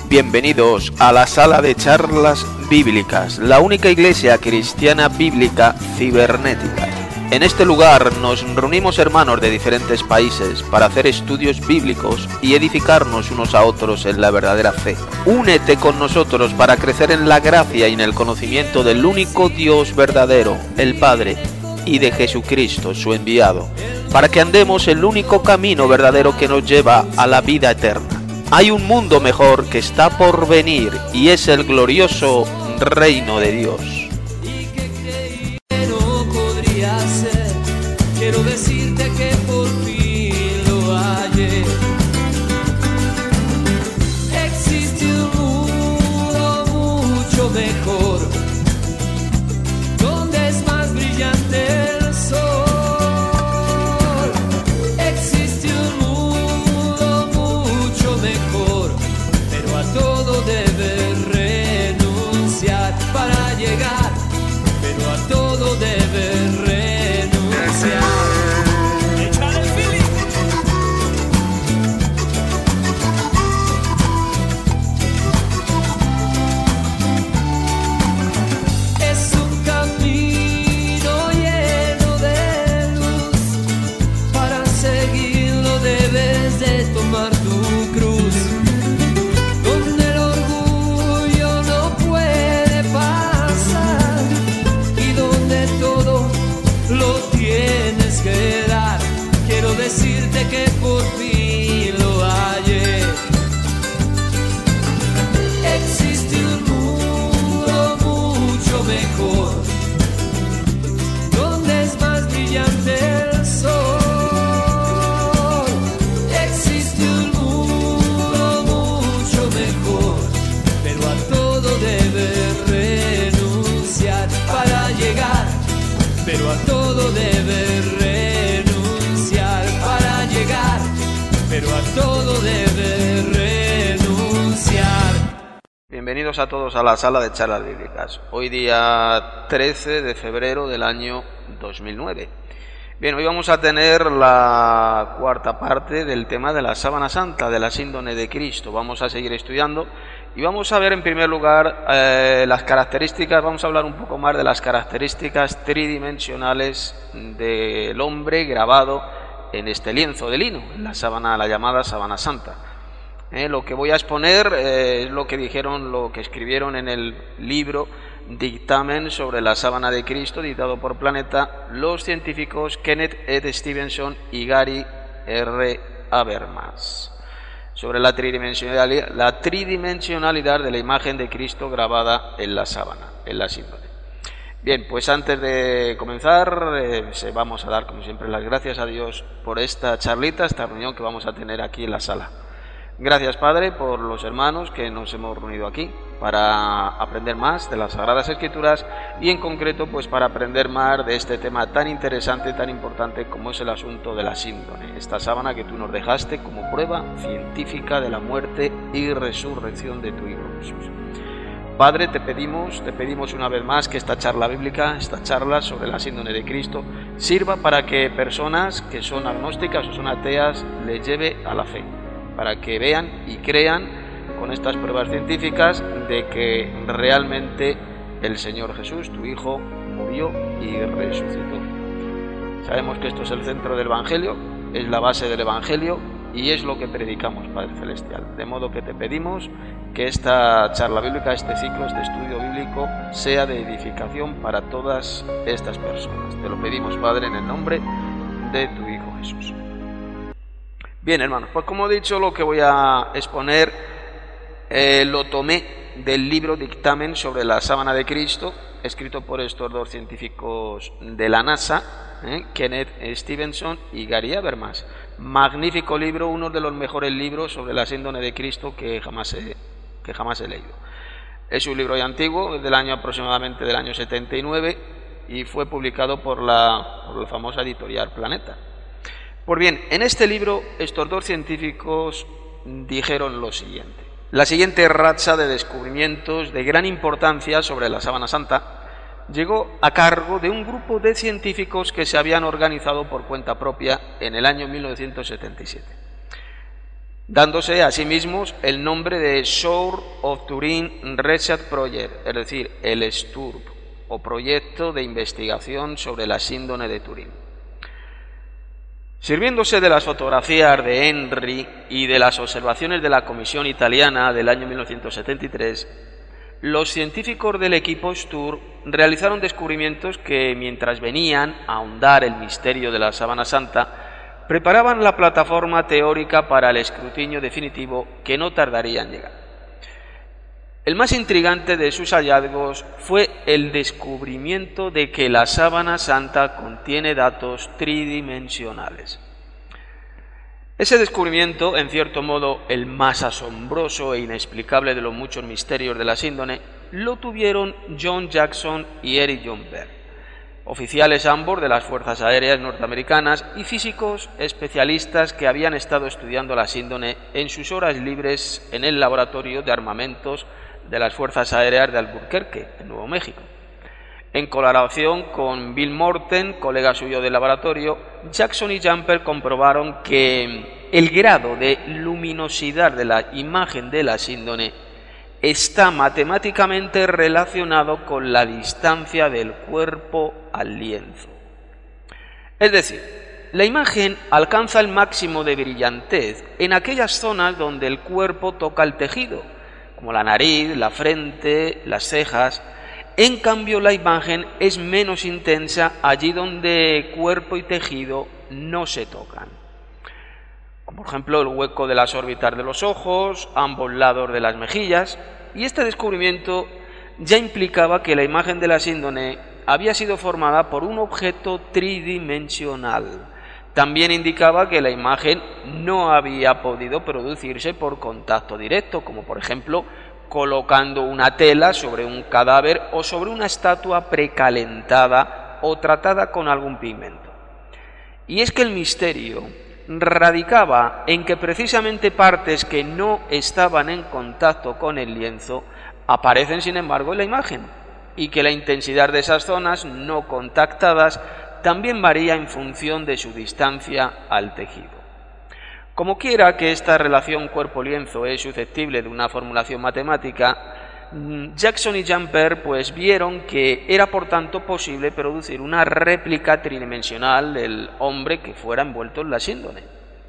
Bienvenidos a la sala de charlas bíblicas, la única iglesia cristiana bíblica cibernética. En este lugar nos reunimos hermanos de diferentes países para hacer estudios bíblicos y edificarnos unos a otros en la verdadera fe. Únete con nosotros para crecer en la gracia y en el conocimiento del único Dios verdadero, el Padre, y de Jesucristo, su enviado, para que andemos el único camino verdadero que nos lleva a la vida eterna. Hay un mundo mejor que está por venir y es el glorioso reino de Dios. Quiero decirte que por fin lo hallé. Existe un mundo mucho mejor, donde es más brillante el sol. Existe un mundo mucho mejor, pero a todo debes renunciar para llegar, pero a todo debes renunciar. Es un camino lleno de luz, para seguirlo debes de tomar tu cruz, donde el orgullo no puede pasar y donde todo lo tienes que dar. Quiero decirte que por fin lo hallé. Existe un mundo mucho mejor, donde es más brillante el sol. Existe un mundo mucho mejor, pero a todo debes renunciar para llegar, pero a todo debes renunciar para llegar, pero a todo debes renunciar. Bienvenidos a todos a la sala de charlas bíblicas. Hoy día 13 de febrero del año 2009. Bien, hoy vamos a tener la cuarta parte del tema de la sábana santa, de la síndone de Cristo. Vamos a seguir estudiando y vamos a ver en primer lugar las características, vamos a hablar un poco más de las características tridimensionales del hombre grabado en este lienzo de lino, en la sábana, la llamada sábana santa. Lo que voy a exponer es lo que dijeron, lo que escribieron en el libro Dictamen sobre la sábana de Cristo, dictado por Planeta, los científicos Kenneth Ed Stevenson y Gary R. Habermas, sobre la tridimensionalidad de la imagen de Cristo grabada en la sábana, en la síndone. Bien, pues antes de comenzar, vamos a dar como siempre las gracias a Dios por esta charlita, esta reunión que vamos a tener aquí en la sala. Gracias, Padre, por los hermanos que nos hemos reunido aquí para aprender más de las Sagradas Escrituras y en concreto pues para aprender más de este tema tan interesante, tan importante como es el asunto de la síndone, esta sábana que tú nos dejaste como prueba científica de la muerte y resurrección de tu Hijo Jesús. Padre, te pedimos una vez más que esta charla bíblica, esta charla sobre la síndone de Cristo, sirva para que personas que son agnósticas o son ateas les lleve a la fe, para que vean y crean con estas pruebas científicas de que realmente el Señor Jesús, tu Hijo, murió y resucitó. Sabemos que esto es el centro del Evangelio, es la base del Evangelio y es lo que predicamos, Padre Celestial. De modo que te pedimos que esta charla bíblica, este ciclo, este estudio bíblico sea de edificación para todas estas personas. Te lo pedimos, Padre, en el nombre de tu Hijo Jesús. Bien, hermanos, pues como he dicho, lo que voy a exponer lo tomé del libro Dictamen sobre la sábana de Cristo, escrito por estos dos científicos de la NASA, Kenneth Stevenson y Gary Habermas. Magnífico libro, uno de los mejores libros sobre la síndone de Cristo que jamás he leído. Es un libro ya antiguo, del año aproximadamente del año 79, y fue publicado por la famosa editorial Planeta. Pues bien, en este libro estos dos científicos dijeron lo siguiente. La siguiente racha de descubrimientos de gran importancia sobre la sábana santa llegó a cargo de un grupo de científicos que se habían organizado por cuenta propia en el año 1977. dándose a sí mismos el nombre de Source of Turin Research Project, es decir, el STURP, o Proyecto de Investigación sobre la Síndrome de Turín. Sirviéndose de las fotografías de Henry y de las observaciones de la Comisión Italiana del año 1973, los científicos del equipo STURP realizaron descubrimientos que, mientras venían a ahondar el misterio de la Sábana Santa, preparaban la plataforma teórica para el escrutinio definitivo que no tardaría en llegar. El más intrigante de sus hallazgos fue el descubrimiento de que la Sábana Santa contiene datos tridimensionales. Ese descubrimiento, en cierto modo el más asombroso e inexplicable de los muchos misterios de la síndrome, lo tuvieron John Jackson y Eric Jumper, oficiales ambos de las Fuerzas Aéreas norteamericanas y físicos especialistas que habían estado estudiando la síndrome en sus horas libres en el laboratorio de armamentos de las Fuerzas Aéreas de Albuquerque, en Nuevo México. En colaboración con Bill Morten, colega suyo del laboratorio, Jackson y Jumper comprobaron que el grado de luminosidad de la imagen de la síndrome está matemáticamente relacionado con la distancia del cuerpo al lienzo. Es decir, la imagen alcanza el máximo de brillantez en aquellas zonas donde el cuerpo toca el tejido, como la nariz, la frente, las cejas. En cambio, la imagen es menos intensa allí donde cuerpo y tejido no se tocan, como por ejemplo el hueco de las órbitas de los ojos, ambos lados de las mejillas, y este descubrimiento ya implicaba que la imagen de la síndrome había sido formada por un objeto tridimensional. También indicaba que la imagen no había podido producirse por contacto directo, como por ejemplo colocando una tela sobre un cadáver o sobre una estatua precalentada o tratada con algún pigmento. Y es que el misterio radicaba en que precisamente partes que no estaban en contacto con el lienzo aparecen sin embargo en la imagen, y que la intensidad de esas zonas no contactadas también varía en función de su distancia al tejido. Como quiera que esta relación cuerpo-lienzo es susceptible de una formulación matemática, Jackson y Jumper pues vieron que era por tanto posible producir una réplica tridimensional del hombre que fuera envuelto en la síndrome.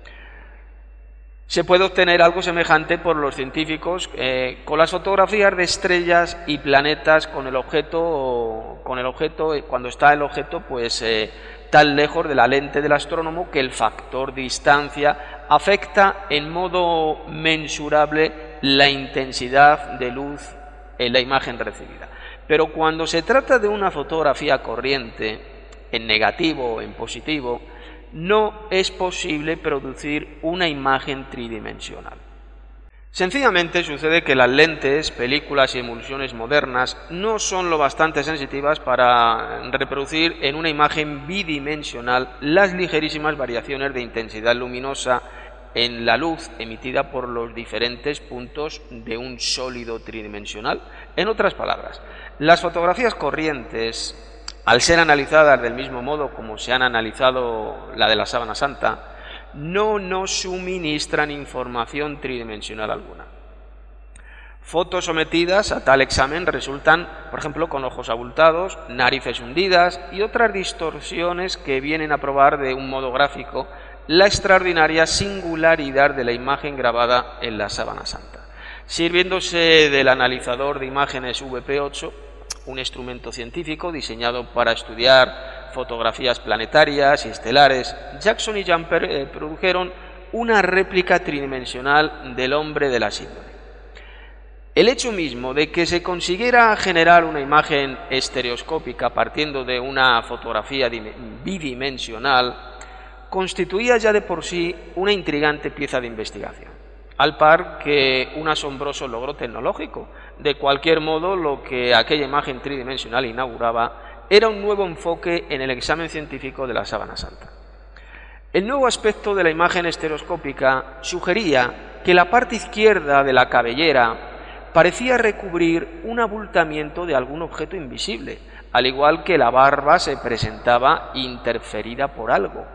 Se puede obtener algo semejante por los científicos con las fotografías de estrellas y planetas con el objeto cuando está el objeto pues tan lejos de la lente del astrónomo que el factor distancia afecta en modo mensurable la intensidad de luz en la imagen recibida. Pero cuando se trata de una fotografía corriente, en negativo o en positivo, no es posible producir una imagen tridimensional. Sencillamente sucede que las lentes, películas y emulsiones modernas no son lo bastante sensitivas para reproducir en una imagen bidimensional las ligerísimas variaciones de intensidad luminosa en la luz emitida por los diferentes puntos de un sólido tridimensional. En otras palabras, las fotografías corrientes, al ser analizadas del mismo modo como se han analizado la de la Sábana Santa, no nos suministran información tridimensional alguna. Fotos sometidas a tal examen resultan, por ejemplo, con ojos abultados, narices hundidas y otras distorsiones que vienen a probar de un modo gráfico la extraordinaria singularidad de la imagen grabada en la Sábana Santa. Sirviéndose del analizador de imágenes VP8, un instrumento científico diseñado para estudiar fotografías planetarias y estelares, Jackson y Jumper produjeron una réplica tridimensional del hombre de la síndrome. El hecho mismo de que se consiguiera generar una imagen estereoscópica partiendo de una fotografía bidimensional constituía ya de por sí una intrigante pieza de investigación, al par que un asombroso logro tecnológico. De cualquier modo, lo que aquella imagen tridimensional inauguraba era un nuevo enfoque en el examen científico de la Sábana Santa. El nuevo aspecto de la imagen estereoscópica sugería que la parte izquierda de la cabellera parecía recubrir un abultamiento de algún objeto invisible, al igual que la barba se presentaba interferida por algo,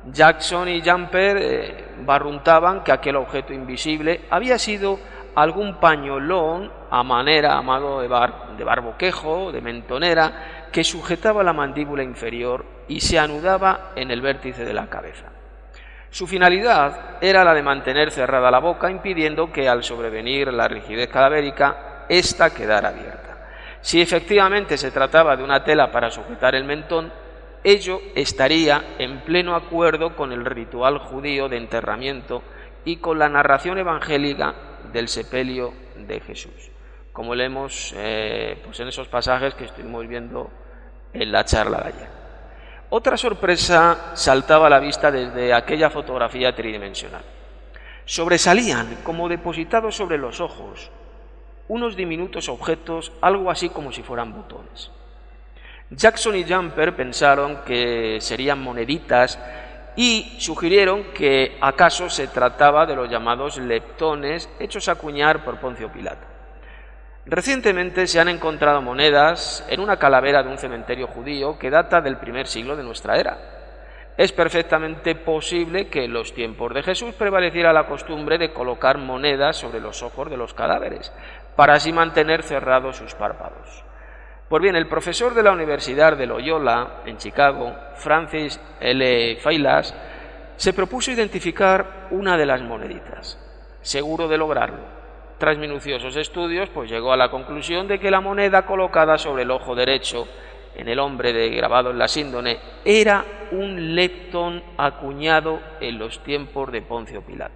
Jackson y Jumper barruntaban que aquel objeto invisible había sido algún pañolón a modo de barboquejo, de mentonera, que sujetaba la mandíbula inferior y se anudaba en el vértice de la cabeza. Su finalidad era la de mantener cerrada la boca, impidiendo que al sobrevenir la rigidez cadavérica, ésta quedara abierta. Si efectivamente se trataba de una tela para sujetar el mentón, ello estaría en pleno acuerdo con el ritual judío de enterramiento y con la narración evangélica del sepelio de Jesús, como leemos pues en esos pasajes que estuvimos viendo en la charla de ayer. Otra sorpresa saltaba a la vista desde aquella fotografía tridimensional. Sobresalían, como depositados sobre los ojos, unos diminutos objetos, algo así como si fueran botones. Jackson y Jumper pensaron que serían moneditas y sugirieron que acaso se trataba de los llamados leptones hechos acuñar por Poncio Pilato. Recientemente se han encontrado monedas en una calavera de un cementerio judío que data del primer siglo de nuestra era. Es perfectamente posible que en los tiempos de Jesús prevaleciera la costumbre de colocar monedas sobre los ojos de los cadáveres, para así mantener cerrados sus párpados. Pues bien, el profesor de la Universidad de Loyola, en Chicago, Francis L. Feilas, se propuso identificar una de las moneditas. Seguro de lograrlo. Tras minuciosos estudios, pues llegó a la conclusión de que la moneda colocada sobre el ojo derecho en el hombre grabado en la síndone era un leptón acuñado en los tiempos de Poncio Pilato.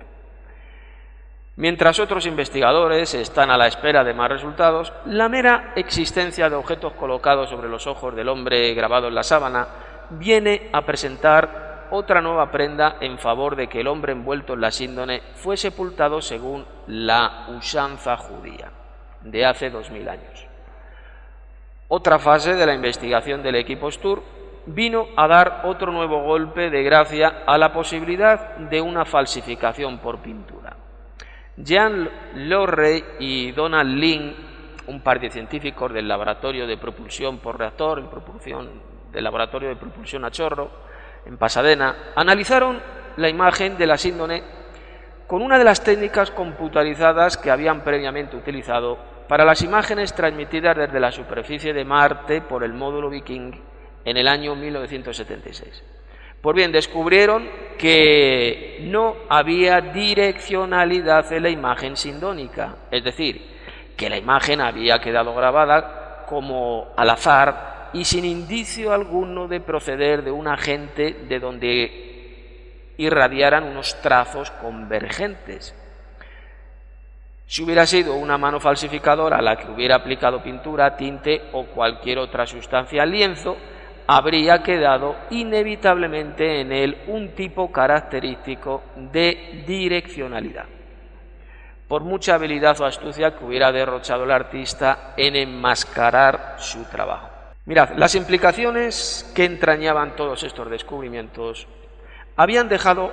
Mientras otros investigadores están a la espera de más resultados, la mera existencia de objetos colocados sobre los ojos del hombre grabado en la sábana viene a presentar otra nueva prenda en favor de que el hombre envuelto en la síndone fue sepultado según la usanza judía de hace 2000 años. Otra fase de la investigación del equipo Sturm vino a dar otro nuevo golpe de gracia a la posibilidad de una falsificación por pintura. Jean Lorre y Donald Lin, un par de científicos del laboratorio de propulsión por reactor, del laboratorio de propulsión a chorro, en Pasadena, analizaron la imagen de la síndone con una de las técnicas computarizadas que habían previamente utilizado para las imágenes transmitidas desde la superficie de Marte por el módulo Viking en el año 1976. Pues bien, descubrieron que no había direccionalidad en la imagen sindónica, es decir, que la imagen había quedado grabada como al azar y sin indicio alguno de proceder de un agente de donde irradiaran unos trazos convergentes. Si hubiera sido una mano falsificadora a la que hubiera aplicado pintura, tinte o cualquier otra sustancia al lienzo, habría quedado inevitablemente en él un tipo característico de direccionalidad, por mucha habilidad o astucia que hubiera derrochado el artista en enmascarar su trabajo. Mirad, las implicaciones que entrañaban todos estos descubrimientos habían dejado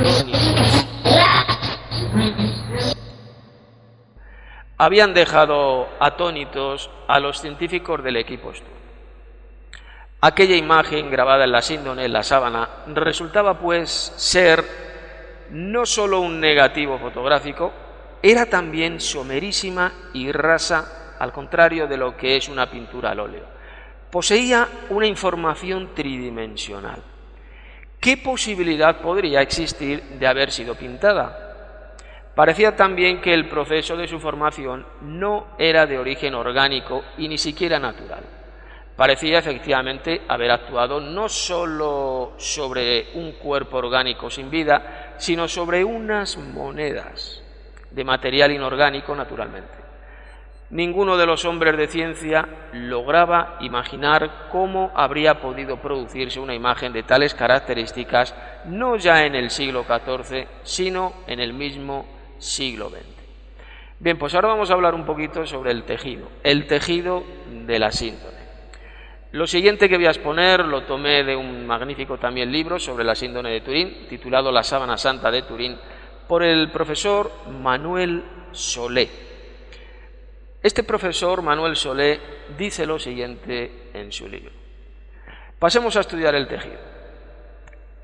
atónitos a los científicos del equipo Sturm. Aquella imagen grabada en la síndone, en la sábana, resultaba pues ser no solo un negativo fotográfico, era también somerísima y rasa, al contrario de lo que es una pintura al óleo. Poseía una información tridimensional. ¿Qué posibilidad podría existir de haber sido pintada? Parecía también que el proceso de su formación no era de origen orgánico y ni siquiera natural. Parecía efectivamente haber actuado no solo sobre un cuerpo orgánico sin vida, sino sobre unas monedas de material inorgánico naturalmente. Ninguno de los hombres de ciencia lograba imaginar cómo habría podido producirse una imagen de tales características, no ya en el siglo XIV, sino en el mismo siglo XX. Bien, pues ahora vamos a hablar un poquito sobre el tejido de la síndone. Lo siguiente que voy a exponer lo tomé de un magnífico también libro sobre la síndone de Turín, titulado La sábana santa de Turín, por el profesor Manuel Solé. Este profesor, Manuel Solé, dice lo siguiente en su libro. Pasemos a estudiar el tejido.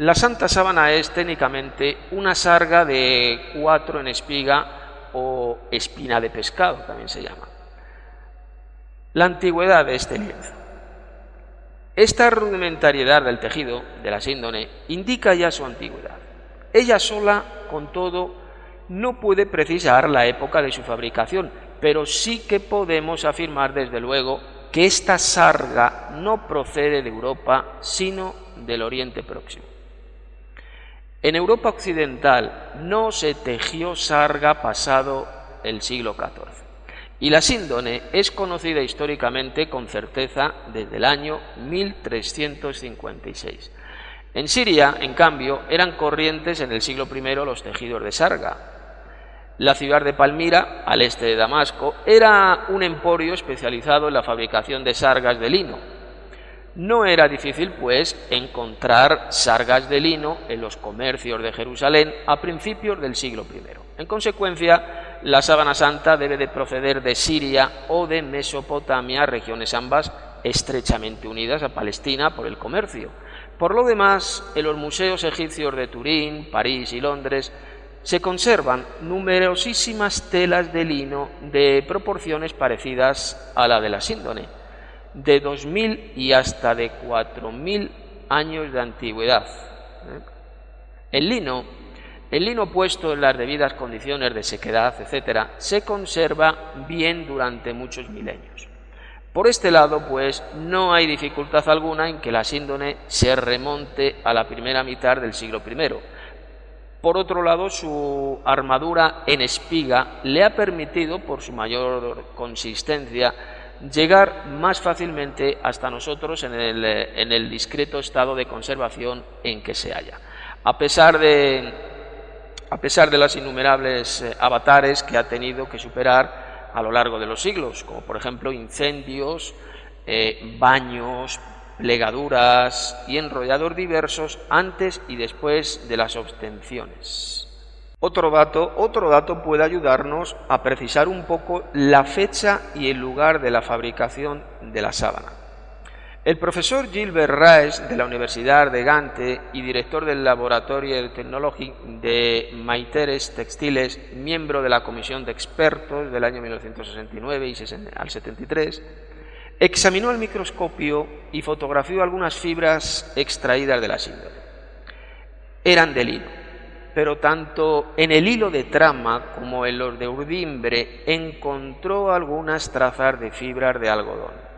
La Santa Sábana es técnicamente una sarga de 4 en espiga o espina de pescado, también se llama. La antigüedad de este lienzo. Esta rudimentariedad del tejido de la síndone indica ya su antigüedad. Ella sola, con todo, no puede precisar la época de su fabricación, pero sí que podemos afirmar desde luego que esta sarga no procede de Europa, sino del Oriente Próximo. En Europa occidental no se tejió sarga pasado el siglo XIV. Y la síndone es conocida históricamente con certeza desde el año 1356. En Siria, en cambio, eran corrientes en el siglo I los tejidos de sarga. La ciudad de Palmira, al este de Damasco, era un emporio especializado en la fabricación de sargas de lino. No era difícil, pues, encontrar sargas de lino en los comercios de Jerusalén a principios del siglo I. En consecuencia, la sábana santa debe de proceder de Siria o de Mesopotamia, regiones ambas estrechamente unidas a Palestina por el comercio. Por lo demás, en los museos egipcios de Turín, París y Londres se conservan numerosísimas telas de lino de proporciones parecidas a la de la síndone, de 2000 y hasta de 4000 años de antigüedad. El lino puesto en las debidas condiciones de sequedad, etc., se conserva bien durante muchos milenios. Por este lado, pues, no hay dificultad alguna en que la síndone se remonte a la primera mitad del siglo I. Por otro lado, su armadura en espiga le ha permitido, por su mayor consistencia, llegar más fácilmente hasta nosotros en el discreto estado de conservación en que se halla. A pesar de las innumerables avatares que ha tenido que superar a lo largo de los siglos, como por ejemplo incendios, baños, plegaduras y enrollados diversos antes y después de las obtenciones. Otro dato puede ayudarnos a precisar un poco la fecha y el lugar de la fabricación de la sábana. El profesor Gilbert Raes, de la Universidad de Gante y director del Laboratorio de Tecnología de Maiteres Textiles, miembro de la Comisión de Expertos del año 1969 y al 73, examinó al microscopio y fotografió algunas fibras extraídas de la síndone. Eran de lino, pero tanto en el hilo de trama como en los de urdimbre encontró algunas trazas de fibras de algodón.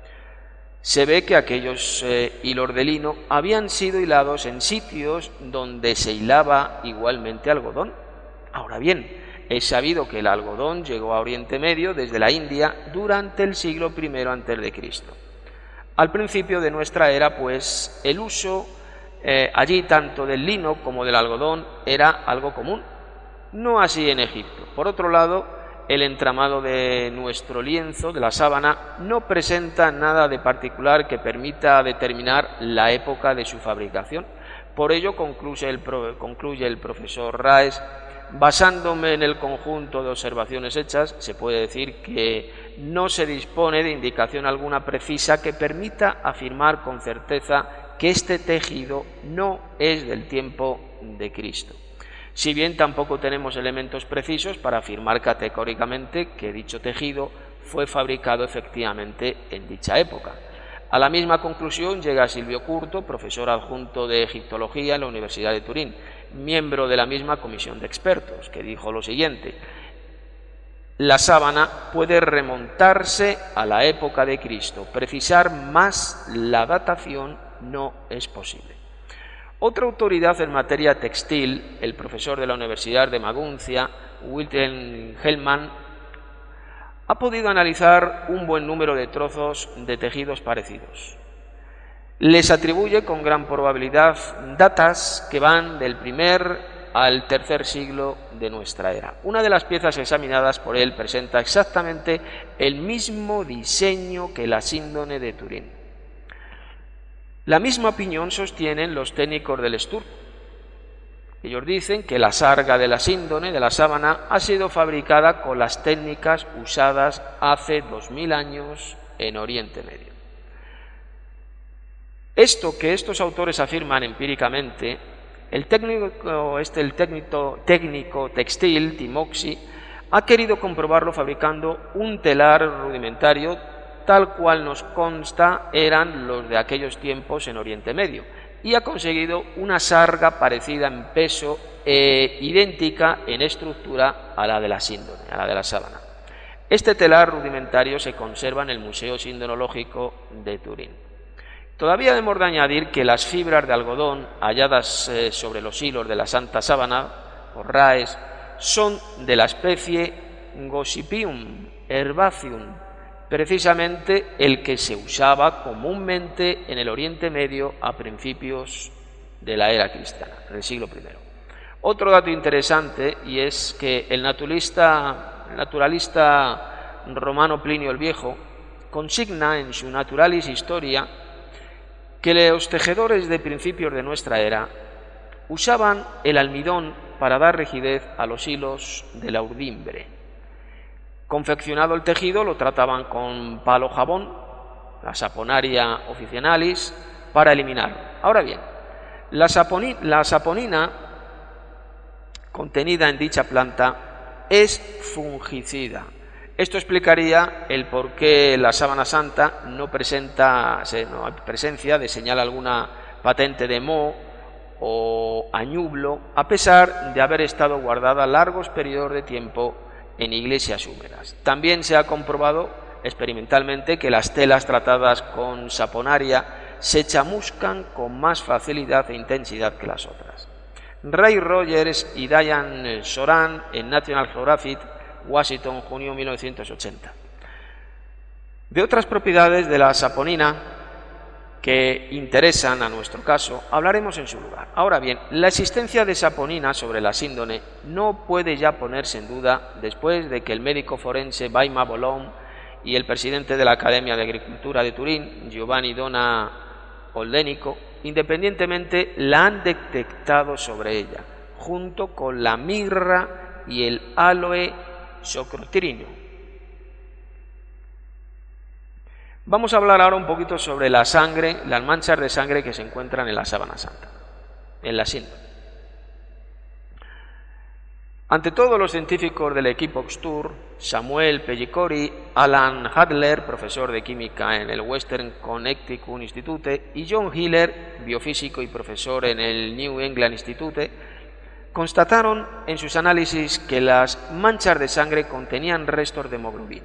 Se ve que aquellos hilos de lino habían sido hilados en sitios donde se hilaba igualmente algodón. Ahora bien, es sabido que el algodón llegó a Oriente Medio desde la India durante el siglo I a.C. Al principio de nuestra era, pues, el uso allí tanto del lino como del algodón era algo común. No así en Egipto. Por otro lado, el entramado de nuestro lienzo, de la sábana, no presenta nada de particular que permita determinar la época de su fabricación. Por ello, concluye el profesor Raes, basándome en el conjunto de observaciones hechas, se puede decir que no se dispone de indicación alguna precisa que permita afirmar con certeza que este tejido no es del tiempo de Cristo. Si bien tampoco tenemos elementos precisos para afirmar categóricamente que dicho tejido fue fabricado efectivamente en dicha época. A la misma conclusión llega Silvio Curto, profesor adjunto de Egiptología en la Universidad de Turín, miembro de la misma comisión de expertos, que dijo lo siguiente: la sábana puede remontarse a la época de Cristo, precisar más la datación no es posible. Otra autoridad en materia textil, el profesor de la Universidad de Maguncia, Wilhelm Hellmann, ha podido analizar un buen número de trozos de tejidos parecidos. Les atribuye con gran probabilidad datas que van del primer al tercer siglo de nuestra era. Una de las piezas examinadas por él presenta exactamente el mismo diseño que la síndone de Turín. La misma opinión sostienen los técnicos del Sturm. Ellos dicen que la sarga de la síndone, de la sábana, ha sido fabricada con las técnicas usadas hace 2000 años en Oriente Medio. Esto que estos autores afirman empíricamente, el técnico textil Timoxy ha querido comprobarlo fabricando un telar rudimentario tal cual nos consta eran los de aquellos tiempos en Oriente Medio, y ha conseguido una sarga parecida en peso e idéntica en estructura a la de la síndone, a la de la sábana. Este telar rudimentario se conserva en el Museo Sindonológico de Turín. Todavía debemos de añadir que las fibras de algodón halladas sobre los hilos de la Santa Sábana, por Raes, son de la especie Gossypium herbaceum, precisamente el que se usaba comúnmente en el Oriente Medio a principios de la era cristiana, del siglo I. Otro dato interesante, y es que el naturalista romano Plinio el Viejo consigna en su Naturalis Historia que los tejedores de principios de nuestra era usaban el almidón para dar rigidez a los hilos de la urdimbre. Confeccionado el tejido lo trataban con palo jabón, la saponaria officinalis, para eliminarlo. Ahora bien, la saponina contenida en dicha planta es fungicida. Esto explicaría el por qué la sábana santa no hay presencia de señal alguna patente de moho o añublo, a pesar de haber estado guardada largos periodos de tiempo en iglesias húmedas. También se ha comprobado experimentalmente que las telas tratadas con saponaria se chamuscan con más facilidad e intensidad que las otras. Ray Rogers y Diane Soran en National Geographic, Washington, junio 1980. De otras propiedades de la saponina que interesan a nuestro caso, hablaremos en su lugar. Ahora bien, la existencia de saponina sobre la síndone no puede ya ponerse en duda después de que el médico forense Baima Bolón y el presidente de la Academia de Agricultura de Turín, Giovanni Dona Oldenico, independientemente la han detectado sobre ella, junto con la mirra y el aloe socrotrino. Vamos a hablar ahora un poquito sobre la sangre, las manchas de sangre que se encuentran en la sábana santa, en la síndone. Ante todo, los científicos del equipo Oxtur, Samuel Pellicori, Alan Hadler, profesor de química en el Western Connecticut Institute, y John Hiller, biofísico y profesor en el New England Institute, constataron en sus análisis que las manchas de sangre contenían restos de hemoglobina,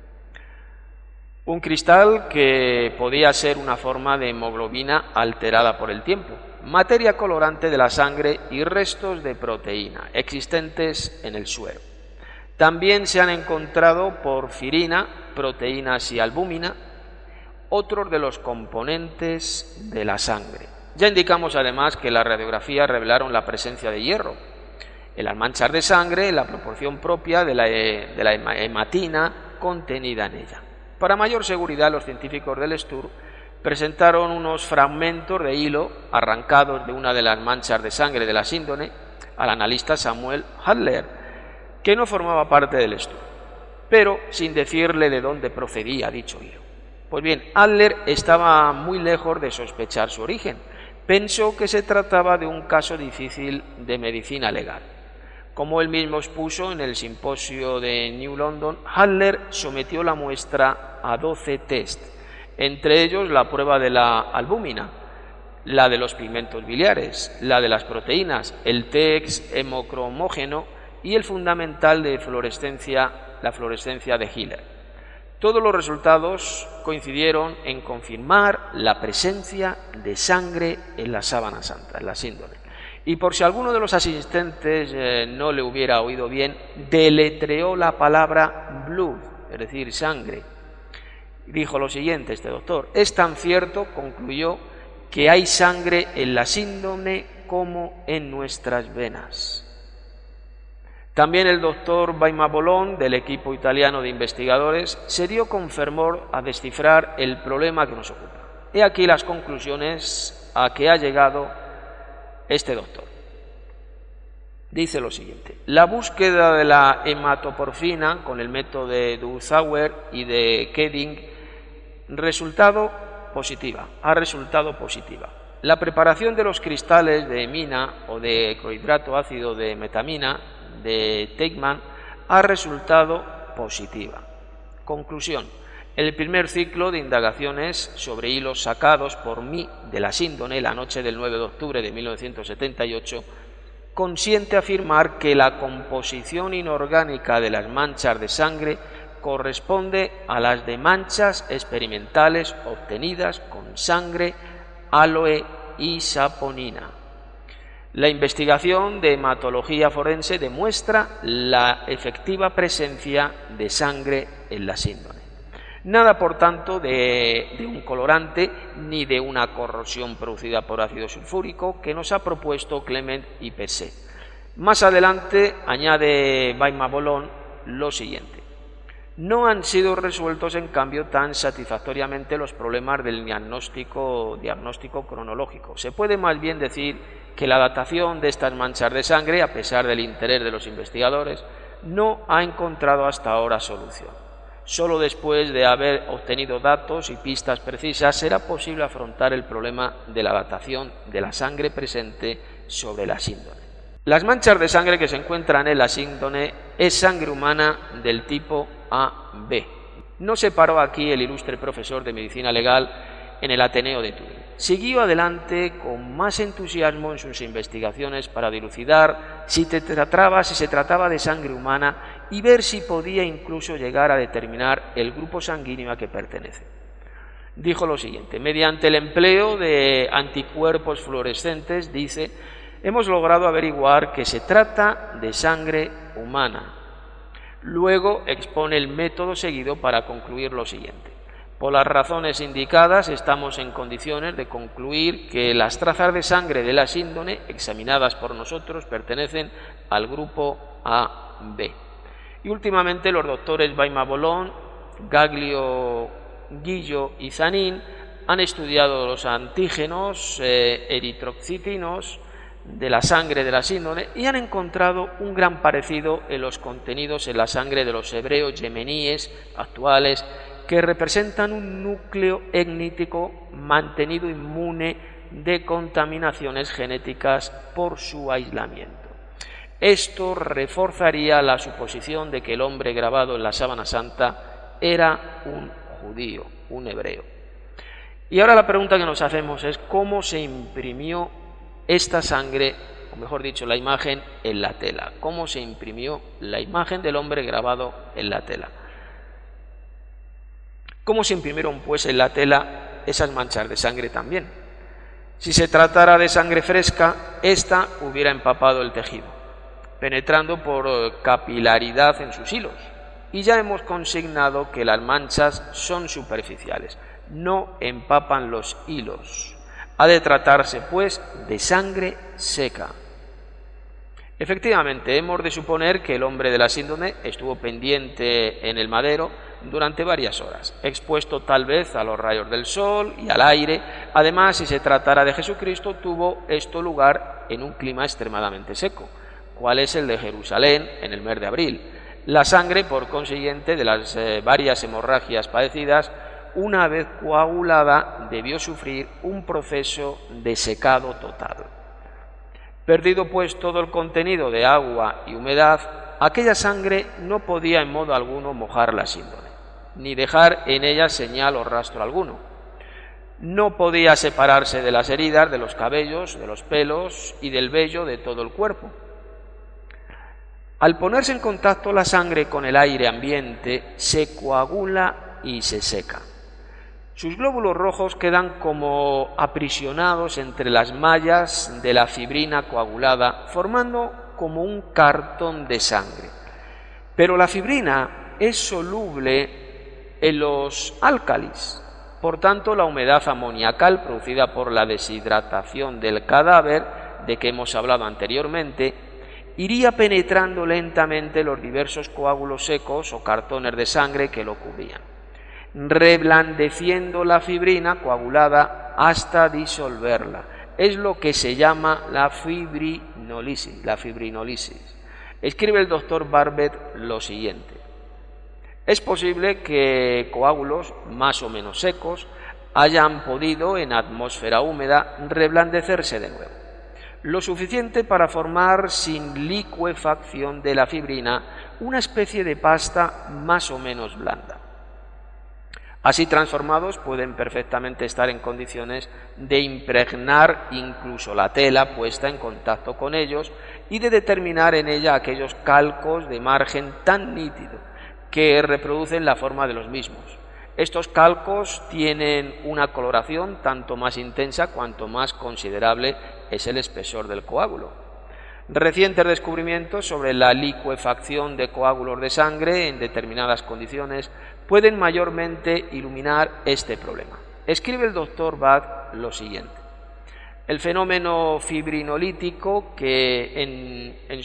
un cristal que podía ser una forma de hemoglobina alterada por el tiempo, materia colorante de la sangre y restos de proteína existentes en el suero. También se han encontrado porfirina, proteínas y albúmina, otros de los componentes de la sangre. Ya indicamos además que las radiografías revelaron la presencia de hierro en las manchas de sangre en la proporción propia de la hematina contenida en ella. Para mayor seguridad, los científicos del Stur presentaron unos fragmentos de hilo arrancados de una de las manchas de sangre de la síndone al analista Samuel Hadler, que no formaba parte del Stur, pero sin decirle de dónde procedía dicho hilo. Pues bien, Hadler estaba muy lejos de sospechar su origen. Pensó que se trataba de un caso difícil de medicina legal. Como él mismo expuso en el simposio de New London, Hadler sometió la muestra a 12 test, entre ellos la prueba de la albúmina, la de los pigmentos biliares, la de las proteínas, el test hemocromógeno y el fundamental de la fluorescencia de Hiller. Todos los resultados coincidieron en confirmar la presencia de sangre en la sábana santa, en la síndone. Y por si alguno de los asistentes no le hubiera oído bien, deletreó la palabra blood, es decir, sangre. Dijo lo siguiente este doctor: es tan cierto, concluyó, que hay sangre en la síndone como en nuestras venas. También el doctor Baima Bolón, del equipo italiano de investigadores, se dio con fervor a descifrar el problema que nos ocupa. He aquí las conclusiones a que ha llegado este doctor. Dice lo siguiente: la búsqueda de la hematoporfina con el método de Duzauer y de Keding resultado positiva, ha resultado positiva. La preparación de los cristales de hemina o de clorhidrato ácido de metamina de Teichmann ha resultado positiva. Conclusión. El primer ciclo de indagaciones sobre hilos sacados por mí de la síndone la noche del 9 de octubre de 1978 consiente afirmar que la composición inorgánica de las manchas de sangre corresponde a las de manchas experimentales obtenidas con sangre, áloe y saponina. La investigación de hematología forense demuestra la efectiva presencia de sangre en la síndone. Nada, por tanto, de un colorante ni de una corrosión producida por ácido sulfúrico que nos ha propuesto Clement y Pesset. Más adelante añade Weimar-Bolon lo siguiente. No han sido resueltos, en cambio, tan satisfactoriamente los problemas del diagnóstico cronológico. Se puede más bien decir que la datación de estas manchas de sangre, a pesar del interés de los investigadores, no ha encontrado hasta ahora solución. Solo después de haber obtenido datos y pistas precisas será posible afrontar el problema de la datación de la sangre presente sobre la síndone. Las manchas de sangre que se encuentran en la síndone es sangre humana del tipo AB. No se paró aquí el ilustre profesor de medicina legal en el Ateneo de Turín. Siguió adelante con más entusiasmo en sus investigaciones para dilucidar si se trataba de sangre humana y ver si podía incluso llegar a determinar el grupo sanguíneo a que pertenece. Dijo lo siguiente: mediante el empleo de anticuerpos fluorescentes, dice, hemos logrado averiguar que se trata de sangre humana. Luego expone el método seguido para concluir lo siguiente. Por las razones indicadas, estamos en condiciones de concluir que las trazas de sangre de la síndone examinadas por nosotros pertenecen al grupo AB. Y últimamente los doctores Weimar-Bolon, Gaglio, Guillo y Zanin han estudiado los antígenos eritrocitinos de la sangre de la síndone y han encontrado un gran parecido en los contenidos en la sangre de los hebreos yemeníes actuales, que representan un núcleo étnico mantenido inmune de contaminaciones genéticas por su aislamiento. Esto reforzaría la suposición de que el hombre grabado en la sábana santa era un judío, un hebreo. Y ahora la pregunta que nos hacemos es cómo se imprimió esta sangre, o mejor dicho, la imagen en la tela. ¿Cómo se imprimió la imagen del hombre grabado en la tela? ¿Cómo se imprimieron, pues, en la tela esas manchas de sangre también? Si se tratara de sangre fresca, ésta hubiera empapado el tejido, penetrando por capilaridad en sus hilos. Y ya hemos consignado que las manchas son superficiales, no empapan los hilos. Ha de tratarse, pues, de sangre seca. Efectivamente, hemos de suponer que el hombre de la síndone estuvo pendiente en el madero durante varias horas, expuesto tal vez a los rayos del sol y al aire. Además, si se tratara de Jesucristo, tuvo esto lugar en un clima extremadamente seco, cual es el de Jerusalén en el mes de abril. La sangre, por consiguiente, de las varias hemorragias padecidas, una vez coagulada, debió sufrir un proceso de secado total. Perdido, pues, todo el contenido de agua y humedad, aquella sangre no podía en modo alguno mojar la síndone, ni dejar en ella señal o rastro alguno. No podía separarse de las heridas, de los cabellos, de los pelos y del vello de todo el cuerpo. Al ponerse en contacto la sangre con el aire ambiente, se coagula y se seca. Sus glóbulos rojos quedan como aprisionados entre las mallas de la fibrina coagulada, formando como un cartón de sangre. Pero la fibrina es soluble en los álcalis. Por tanto, la humedad amoniacal producida por la deshidratación del cadáver, de que hemos hablado anteriormente, iría penetrando lentamente los diversos coágulos secos o cartones de sangre que lo cubrían, reblandeciendo la fibrina coagulada hasta disolverla. Es lo que se llama la fibrinólisis. Escribe el doctor Barbet lo siguiente: es posible que coágulos más o menos secos hayan podido en atmósfera húmeda reblandecerse de nuevo, lo suficiente para formar sin licuefacción de la fibrina una especie de pasta más o menos blanda. Así transformados pueden perfectamente estar en condiciones de impregnar incluso la tela puesta en contacto con ellos y de determinar en ella aquellos calcos de margen tan nítido que reproducen la forma de los mismos. Estos calcos tienen una coloración tanto más intensa cuanto más considerable es el espesor del coágulo. Recientes descubrimientos sobre la licuefacción de coágulos de sangre en determinadas condiciones pueden mayormente iluminar este problema. Escribe el doctor Bach lo siguiente: el fenómeno fibrinolítico que en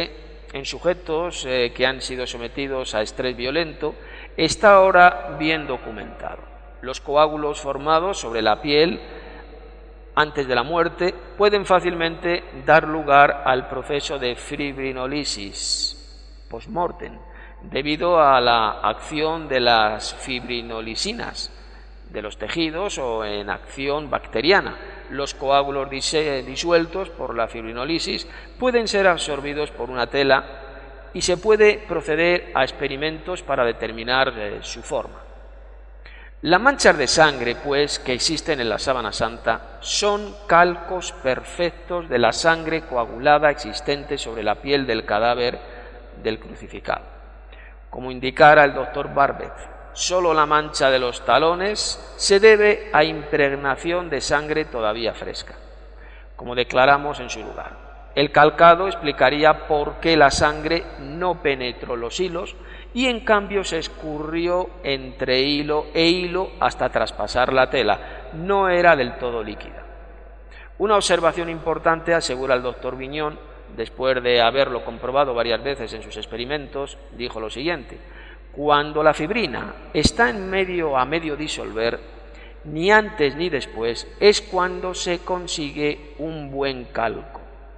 sujetos que han sido sometidos a estrés violento está ahora bien documentado. Los coágulos formados sobre la piel antes de la muerte pueden fácilmente dar lugar al proceso de fibrinólisis post-mortem, debido a la acción de las fibrinolisinas de los tejidos o en acción bacteriana. Los coágulos disueltos por la fibrinólisis pueden ser absorbidos por una tela y se puede proceder a experimentos para determinar su forma. Las manchas de sangre, pues, que existen en la sábana santa son calcos perfectos de la sangre coagulada existente sobre la piel del cadáver del crucificado. Como indicara el doctor Barbet, solo la mancha de los talones se debe a impregnación de sangre todavía fresca, como declaramos en su lugar. El calcado explicaría por qué la sangre no penetró los hilos y en cambio se escurrió entre hilo e hilo hasta traspasar la tela. No era del todo líquida. Una observación importante, asegura el doctor Viñón, después de haberlo comprobado varias veces en sus experimentos, dijo lo siguiente: cuando la fibrina está a medio disolver, ni antes ni después, es cuando se consigue un buen calco.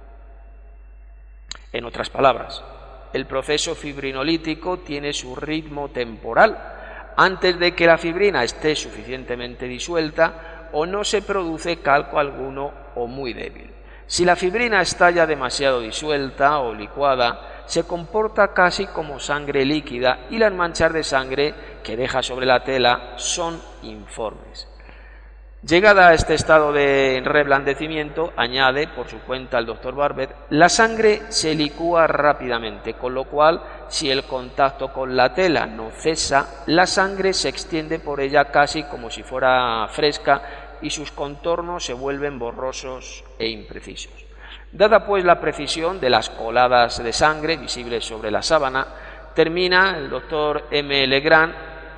En otras palabras, el proceso fibrinolítico tiene su ritmo temporal. Antes de que la fibrina esté suficientemente disuelta o no se produce calco alguno o muy débil. Si la fibrina está ya demasiado disuelta o licuada, se comporta casi como sangre líquida y las manchas de sangre que deja sobre la tela son informes. Llegada a este estado de reblandecimiento, añade por su cuenta el doctor Barbet, la sangre se licúa rápidamente, con lo cual, si el contacto con la tela no cesa, la sangre se extiende por ella casi como si fuera fresca y sus contornos se vuelven borrosos e imprecisos. Dada pues la precisión de las coladas de sangre visibles sobre la sábana, termina el doctor M. Legrand: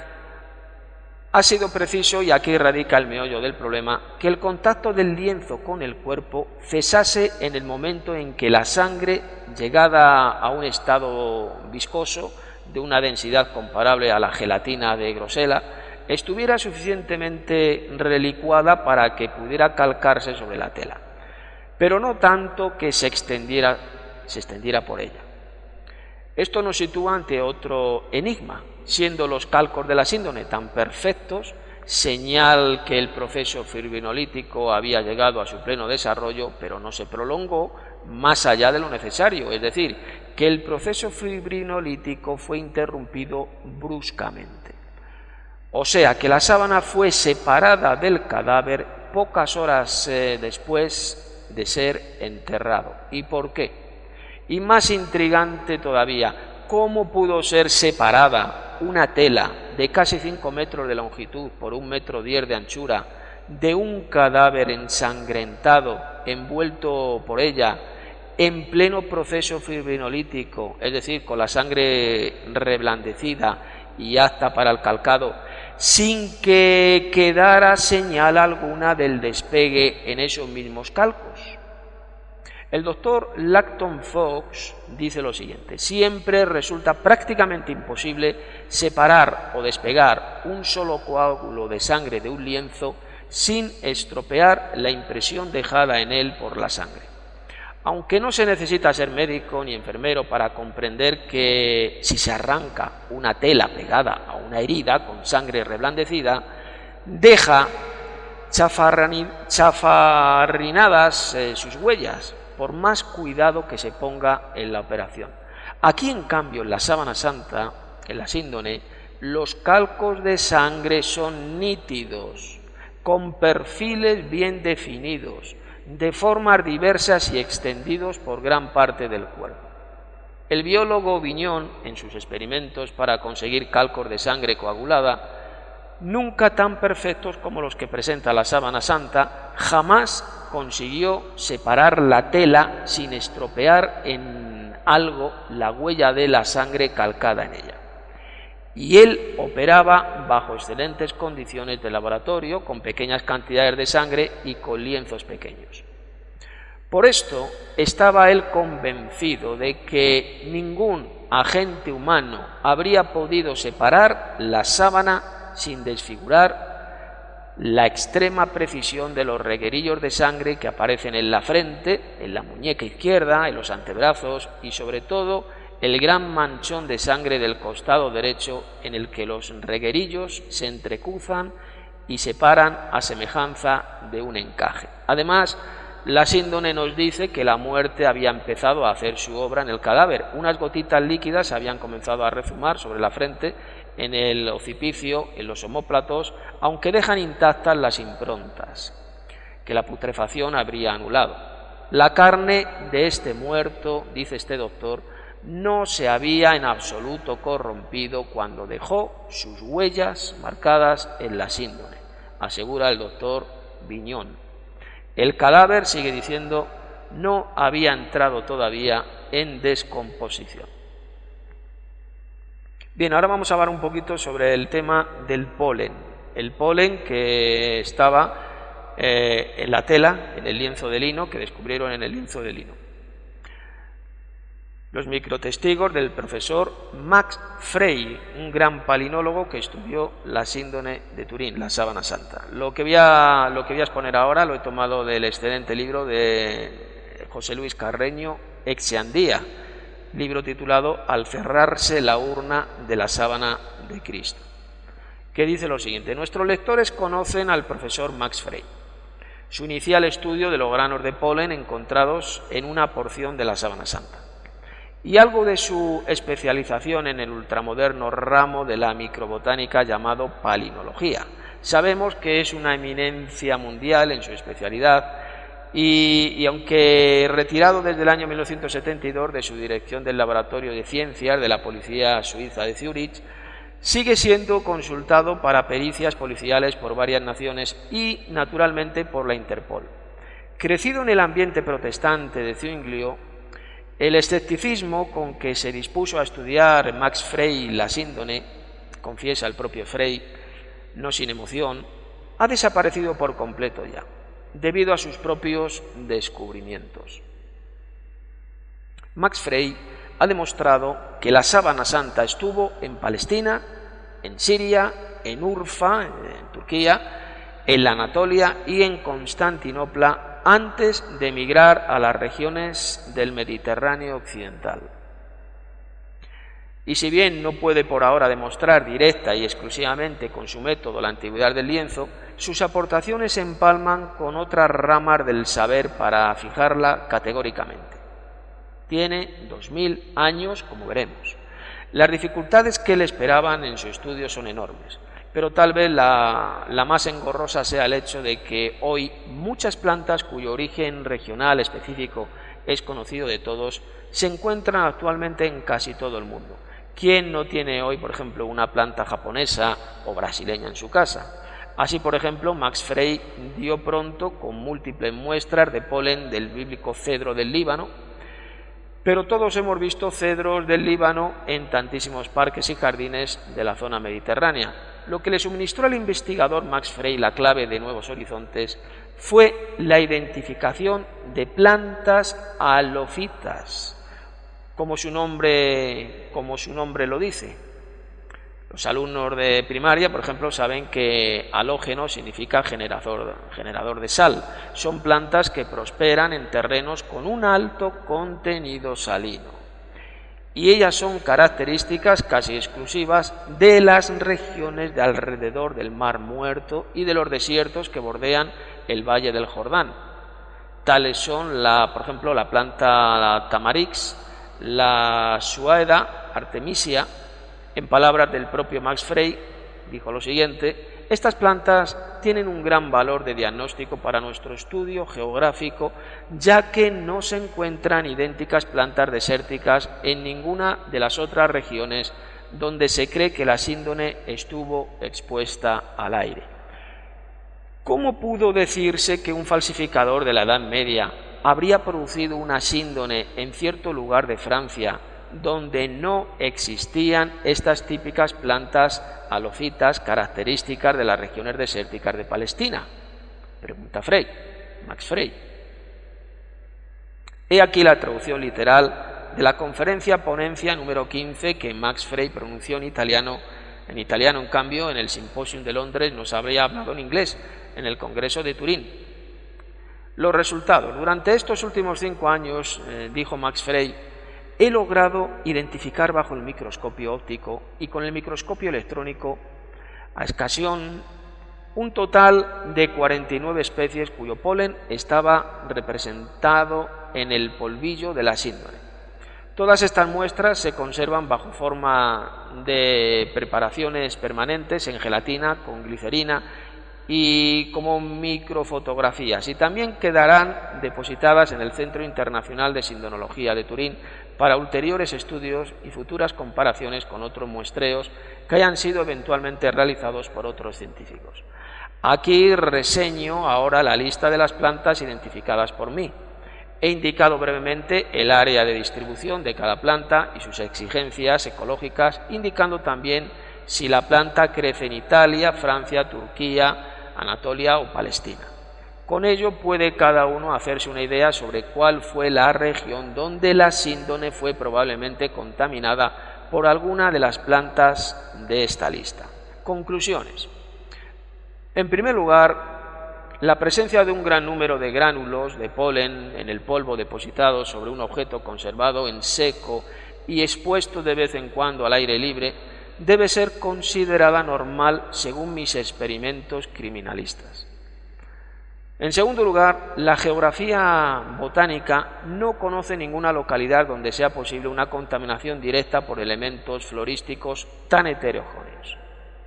ha sido preciso, y aquí radica el meollo del problema, que el contacto del lienzo con el cuerpo cesase en el momento en que la sangre, llegada a un estado viscoso de una densidad comparable a la gelatina de grosela, estuviera suficientemente relicuada para que pudiera calcarse sobre la tela, pero no tanto que se extendiera por ella. Esto nos sitúa ante otro enigma, siendo los calcos de la síndone tan perfectos, señal que el proceso fibrinolítico había llegado a su pleno desarrollo, pero no se prolongó más allá de lo necesario, es decir, que el proceso fibrinolítico fue interrumpido bruscamente. O sea, que la sábana fue separada del cadáver pocas horas después de ser enterrado. ¿Y por qué? Y más intrigante todavía, ¿cómo pudo ser separada una tela de casi 5 metros de longitud por 1,10 metros de anchura de un cadáver ensangrentado, envuelto por ella, en pleno proceso fibrinolítico, es decir, con la sangre reblandecida y apta para el calcado, sin que quedara señal alguna del despegue en esos mismos calcos? El doctor Lacton Fox dice lo siguiente: siempre resulta prácticamente imposible separar o despegar un solo coágulo de sangre de un lienzo sin estropear la impresión dejada en él por la sangre. Aunque no se necesita ser médico ni enfermero para comprender que si se arranca una tela pegada a una herida con sangre reblandecida, deja chafarrinadas sus huellas, por más cuidado que se ponga en la operación. Aquí, en cambio, en la sábana santa, en la síndone, los calcos de sangre son nítidos, con perfiles bien definidos, de formas diversas y extendidos por gran parte del cuerpo. El biólogo Vignon, en sus experimentos para conseguir calcos de sangre coagulada, nunca tan perfectos como los que presenta la sábana santa, jamás consiguió separar la tela sin estropear en algo la huella de la sangre calcada en ella. Y él operaba bajo excelentes condiciones de laboratorio, con pequeñas cantidades de sangre y con lienzos pequeños. Por esto estaba él convencido de que ningún agente humano habría podido separar la sábana sin desfigurar la extrema precisión de los reguerillos de sangre que aparecen en la frente, en la muñeca izquierda, en los antebrazos y sobre todo el gran manchón de sangre del costado derecho, en el que los reguerillos se entrecruzan y se paran a semejanza de un encaje. Además, la síndone nos dice que la muerte había empezado a hacer su obra en el cadáver. Unas gotitas líquidas habían comenzado a rezumar sobre la frente, en el occipicio, en los omóplatos, aunque dejan intactas las improntas que la putrefacción habría anulado. La carne de este muerto, dice este doctor, no se había en absoluto corrompido cuando dejó sus huellas marcadas en la síndone, asegura el doctor Vignon. El cadáver, sigue diciendo, no había entrado todavía en descomposición. Bien, ahora vamos a hablar un poquito sobre el tema del polen. El polen que estaba en la tela, en el lienzo de lino, que descubrieron en el lienzo de lino. Los microtestigos del profesor Max Frey, un gran palinólogo que estudió la síndone de Turín, la sábana santa. Lo que voy a exponer ahora lo he tomado del excelente libro de José Luis Carreño, Exeandía, libro titulado Al cerrarse la urna de la sábana de Cristo, que dice lo siguiente: nuestros lectores conocen al profesor Max Frey, su inicial estudio de los granos de polen encontrados en una porción de la sábana santa, y algo de su especialización en el ultramoderno ramo de la microbotánica llamado palinología. Sabemos que es una eminencia mundial en su especialidad y aunque retirado desde el año 1972 de su dirección del Laboratorio de Ciencias de la Policía Suiza de Zúrich, sigue siendo consultado para pericias policiales por varias naciones y, naturalmente, por la Interpol. Crecido en el ambiente protestante de Zwinglio, el escepticismo con que se dispuso a estudiar Max Frey la síndone, confiesa el propio Frey, no sin emoción, ha desaparecido por completo ya, debido a sus propios descubrimientos. Max Frey ha demostrado que la sábana santa estuvo en Palestina, en Siria, en Urfa, en Turquía, en la Anatolia y en Constantinopla antes de emigrar a las regiones del Mediterráneo occidental. Y si bien no puede por ahora demostrar directa y exclusivamente con su método la antigüedad del lienzo, sus aportaciones se empalman con otras ramas del saber para fijarla categóricamente. Tiene 2000 años, como veremos. Las dificultades que le esperaban en su estudio son enormes, pero tal vez la más engorrosa sea el hecho de que hoy muchas plantas cuyo origen regional específico es conocido de todos se encuentran actualmente en casi todo el mundo. ¿Quién no tiene hoy, por ejemplo, una planta japonesa o brasileña en su casa? Así, por ejemplo, Max Frey dio pronto con múltiples muestras de polen del bíblico cedro del Líbano, pero todos hemos visto cedros del Líbano en tantísimos parques y jardines de la zona mediterránea. Lo que le suministró al investigador Max Frey la clave de nuevos horizontes fue la identificación de plantas halófitas, como su nombre lo dice. Los alumnos de primaria, por ejemplo, saben que halógeno significa generador de sal. Son plantas que prosperan en terrenos con un alto contenido salino. y ellas son características casi exclusivas de las regiones de alrededor del Mar Muerto y de los desiertos que bordean el Valle del Jordán. Tales son, por ejemplo, la planta Tamarix, la Suaeda artemisia. En palabras del propio Max Frey, dijo lo siguiente: estas plantas tienen un gran valor de diagnóstico para nuestro estudio geográfico, ya que no se encuentran idénticas plantas desérticas en ninguna de las otras regiones donde se cree que la síndone estuvo expuesta al aire. ¿Cómo pudo decirse que un falsificador de la Edad Media habría producido una síndone en cierto lugar de Francia donde no existían estas típicas plantas halofitas características de las regiones desérticas de Palestina? Pregunta Frey, Max Frey. He aquí la traducción literal de la conferencia ponencia número 15 que Max Frey pronunció en italiano. En cambio, en el Simposium de Londres nos habría hablado en inglés, en el Congreso de Turín. Los resultados. Durante estos últimos 5 años, dijo Max Frey, he logrado identificar bajo el microscopio óptico y con el microscopio electrónico a escasión un total de 49 especies cuyo polen estaba representado en el polvillo de la síndone. Todas estas muestras se conservan bajo forma de preparaciones permanentes en gelatina con glicerina y como microfotografías, y también quedarán depositadas en el Centro Internacional de Sindonología de Turín para ulteriores estudios y futuras comparaciones con otros muestreos que hayan sido eventualmente realizados por otros científicos. Aquí reseño ahora la lista de las plantas identificadas por mí. He indicado brevemente el área de distribución de cada planta y sus exigencias ecológicas, indicando también si la planta crece en Italia, Francia, Turquía, Anatolia o Palestina. Con ello puede cada uno hacerse una idea sobre cuál fue la región donde la síndone fue probablemente contaminada por alguna de las plantas de esta lista. Conclusiones. En primer lugar, la presencia de un gran número de gránulos de polen en el polvo depositado sobre un objeto conservado en seco y expuesto de vez en cuando al aire libre debe ser considerada normal según mis experimentos criminalistas. En segundo lugar, la geografía botánica no conoce ninguna localidad donde sea posible una contaminación directa por elementos florísticos tan heterogéneos.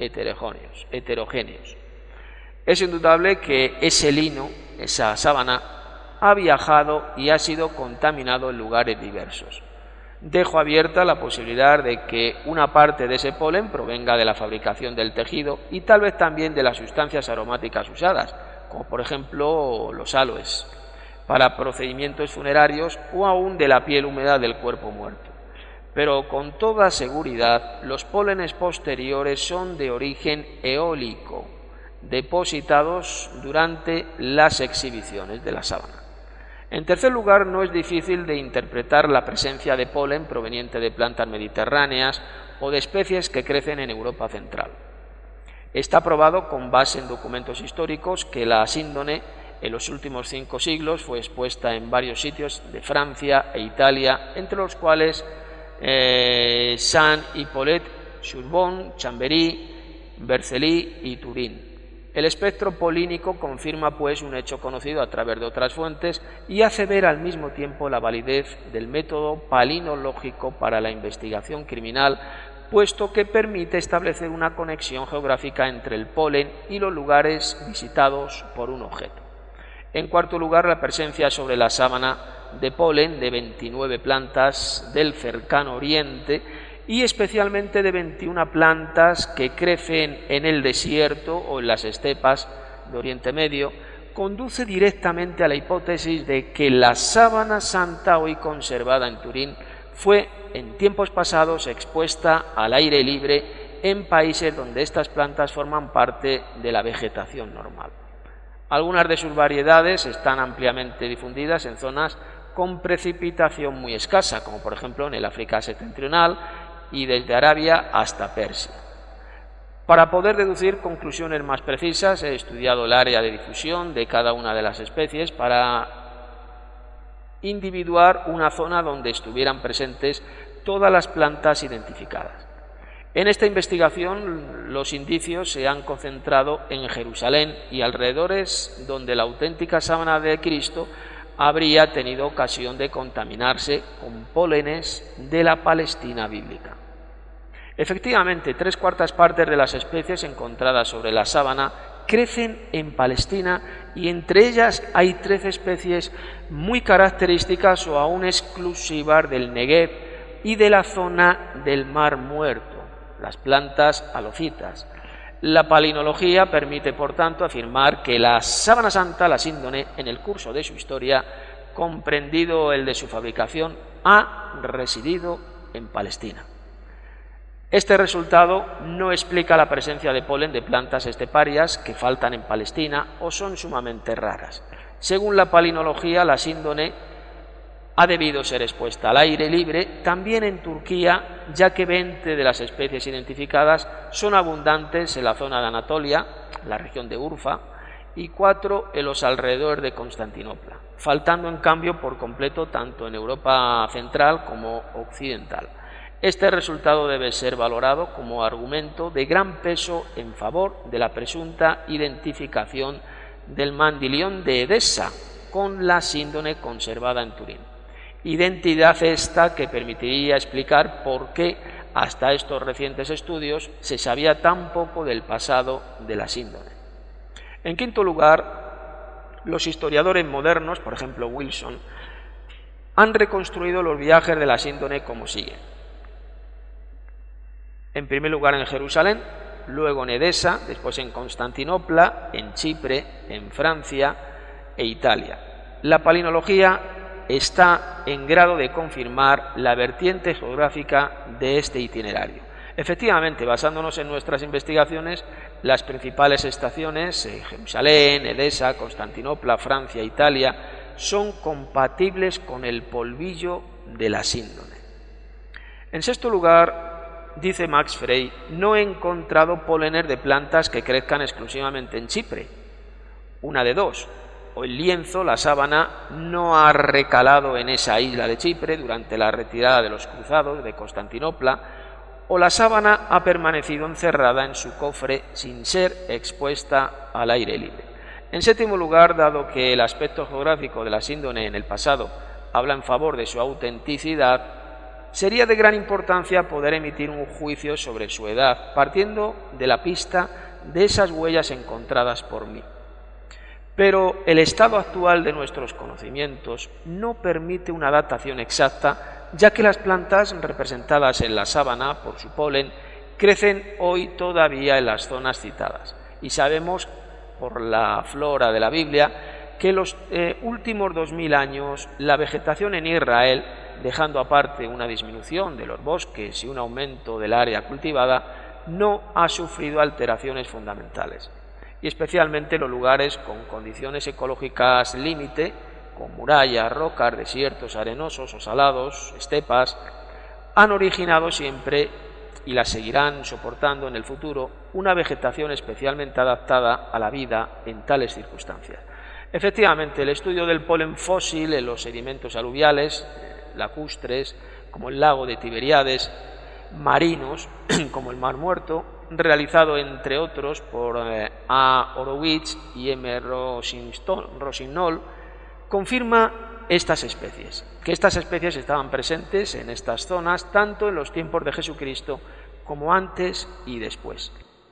Es indudable que ese lino, esa sábana, ha viajado y ha sido contaminado en lugares diversos. Dejo abierta la posibilidad de que una parte de ese polen provenga de la fabricación del tejido y tal vez también de las sustancias aromáticas usadas, como por ejemplo los aloes, para procedimientos funerarios o aún de la piel húmeda del cuerpo muerto. Pero con toda seguridad los pólenes posteriores son de origen eólico, depositados durante las exhibiciones de la sábana. En tercer lugar, no es difícil de interpretar la presencia de polen proveniente de plantas mediterráneas o de especies que crecen en Europa central. Está probado con base en documentos históricos que la síndone en los últimos 5 siglos fue expuesta en varios sitios de Francia e Italia, entre los cuales Saint-Hippolyte-Sorbonne, Chambéry, Vercelli y Turín. El espectro polínico confirma pues un hecho conocido a través de otras fuentes y hace ver al mismo tiempo la validez del método palinológico para la investigación criminal, puesto que permite establecer una conexión geográfica entre el polen y los lugares visitados por un objeto. En cuarto lugar, la presencia sobre la sábana de polen de 29 plantas del cercano oriente y especialmente de 21 plantas que crecen en el desierto o en las estepas de Oriente Medio, conduce directamente a la hipótesis de que la sábana santa hoy conservada en Turín fue en tiempos pasados expuesta al aire libre en países donde estas plantas forman parte de la vegetación normal. Algunas de sus variedades están ampliamente difundidas en zonas con precipitación muy escasa, como por ejemplo en el África septentrional y desde Arabia hasta Persia. Para poder deducir conclusiones más precisas, he estudiado el área de difusión de cada una de las especies para individuar una zona donde estuvieran presentes todas las plantas identificadas. En esta investigación los indicios se han concentrado en Jerusalén y alrededores, donde la auténtica sábana de Cristo habría tenido ocasión de contaminarse con pólenes de la Palestina bíblica. Efectivamente, 3/4 partes de las especies encontradas sobre la sábana crecen en Palestina y entre ellas hay 13 especies muy características o aún exclusivas del Negev y de la zona del Mar Muerto, las plantas halocitas. La palinología permite, por tanto, afirmar que la sábana santa, la síndone, en el curso de su historia, comprendido el de su fabricación, ha residido en Palestina. Este resultado no explica la presencia de polen de plantas esteparias que faltan en Palestina o son sumamente raras. Según la palinología, la síndone ha debido ser expuesta al aire libre también en Turquía, ya que 20 de las especies identificadas son abundantes en la zona de Anatolia, la región de Urfa, y 4 en los alrededores de Constantinopla, faltando en cambio por completo tanto en Europa central como occidental. Este resultado debe ser valorado como argumento de gran peso en favor de la presunta identificación del mandilión de Edesa con la síndone conservada en Turín. Identidad esta que permitiría explicar por qué hasta estos recientes estudios se sabía tan poco del pasado de la síndone. En quinto lugar, los historiadores modernos, por ejemplo Wilson, han reconstruido los viajes de la síndone como sigue. En primer lugar en Jerusalén, luego en Edesa, después en Constantinopla, en Chipre, en Francia e Italia. La palinología está en grado de confirmar la vertiente geográfica de este itinerario. Efectivamente, basándonos en nuestras investigaciones, las principales estaciones, Jerusalén, Edesa, Constantinopla, Francia, Italia, son compatibles con el polvillo de la síndone. En sexto lugar, dice Max Frey, no he encontrado pólenes de plantas que crezcan exclusivamente en Chipre. Una de dos: o el lienzo, la sábana, no ha recalado en esa isla de Chipre durante la retirada de los cruzados de Constantinopla, o la sábana ha permanecido encerrada en su cofre sin ser expuesta al aire libre. En séptimo lugar, dado que el aspecto geográfico de la síndone en el pasado habla en favor de su autenticidad, sería de gran importancia poder emitir un juicio sobre su edad, partiendo de la pista de esas huellas encontradas por mí. Pero el estado actual de nuestros conocimientos no permite una datación exacta, ya que las plantas representadas en la sábana por su polen crecen hoy todavía en las zonas citadas. Y sabemos, por la flora de la Biblia, que en los últimos 2000 años la vegetación en Israel, dejando aparte una disminución de los bosques y un aumento del área cultivada, no ha sufrido alteraciones fundamentales. Y especialmente los lugares con condiciones ecológicas límite, con murallas, rocas, desiertos arenosos o salados, estepas, han originado siempre y las seguirán soportando en el futuro una vegetación especialmente adaptada a la vida en tales circunstancias. Efectivamente, el estudio del polen fósil en los sedimentos aluviales, lacustres, como el lago de Tiberíades, marinos, como el Mar Muerto, realizado entre otros por A. Horowitz y M. Rossignol, confirma estas especies, que estas especies estaban presentes en estas zonas tanto en los tiempos de Jesucristo como antes y después.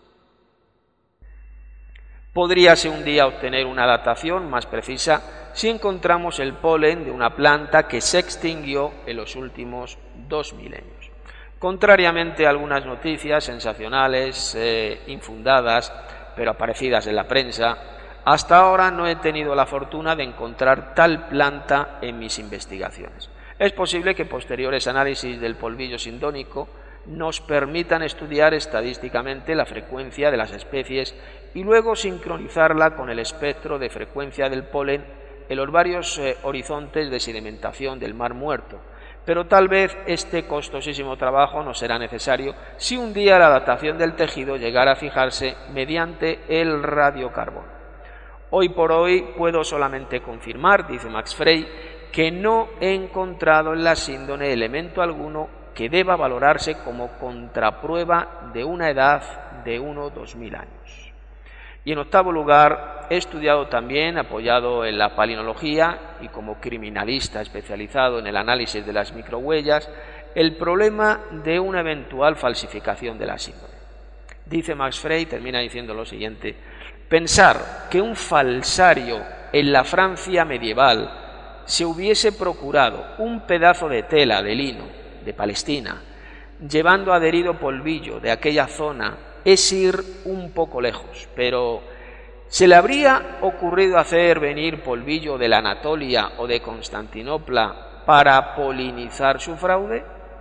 Podríase un día obtener una datación más precisa si encontramos el polen de una planta que se extinguió en los últimos 2 milenios. Contrariamente a algunas noticias sensacionales, infundadas, pero aparecidas en la prensa, hasta ahora no he tenido la fortuna de encontrar tal planta en mis investigaciones. Es posible que posteriores análisis del polvillo sindónico nos permitan estudiar estadísticamente la frecuencia de las especies y luego sincronizarla con el espectro de frecuencia del polen en los varios horizontes de sedimentación del Mar Muerto. Pero tal vez este costosísimo trabajo no será necesario si un día la datación del tejido llegara a fijarse mediante el radiocarbono. Hoy por hoy puedo solamente confirmar, dice Max Frey, que no he encontrado en la síndone elemento alguno que deba valorarse como contraprueba de una edad de 2000 años. Y en octavo lugar, he estudiado también, apoyado en la palinología y como criminalista especializado en el análisis de las microhuellas, el problema de una eventual falsificación de la síndrome. Dice Max Frey, termina diciendo lo siguiente: pensar que un falsario en la Francia medieval se hubiese procurado un pedazo de tela de lino de Palestina, llevando adherido polvillo de aquella zona, es ir un poco lejos, pero ¿se le habría ocurrido hacer venir polvillo de la Anatolia o de Constantinopla para polinizar su fraude?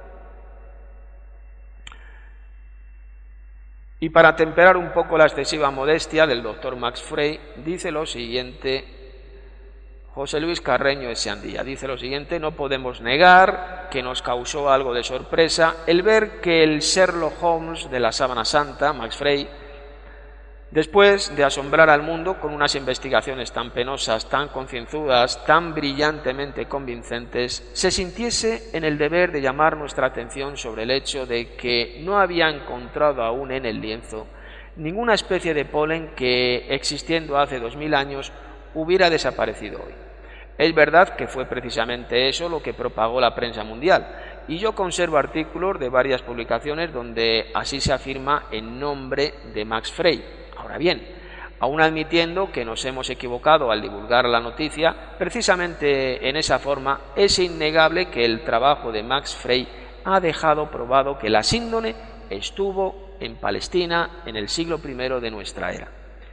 Y para temperar un poco la excesiva modestia del doctor Max Frey, dice lo siguiente José Luis Carreño Eseandía, dice lo siguiente: no podemos negar que nos causó algo de sorpresa el ver que el Sherlock Holmes de la Sábana Santa, Max Frey, después de asombrar al mundo con unas investigaciones tan penosas, tan concienzudas, tan brillantemente convincentes, se sintiese en el deber de llamar nuestra atención sobre el hecho de que no había encontrado aún en el lienzo ninguna especie de polen que, existiendo hace 2000 años, hubiera desaparecido hoy. Es verdad que fue precisamente eso lo que propagó la prensa mundial, y yo conservo artículos de varias publicaciones donde así se afirma en nombre de Max Frey. Ahora bien, aun admitiendo que nos hemos equivocado al divulgar la noticia, precisamente en esa forma, es innegable que el trabajo de Max Frey ha dejado probado que la síndrome estuvo en Palestina en el siglo I de nuestra era.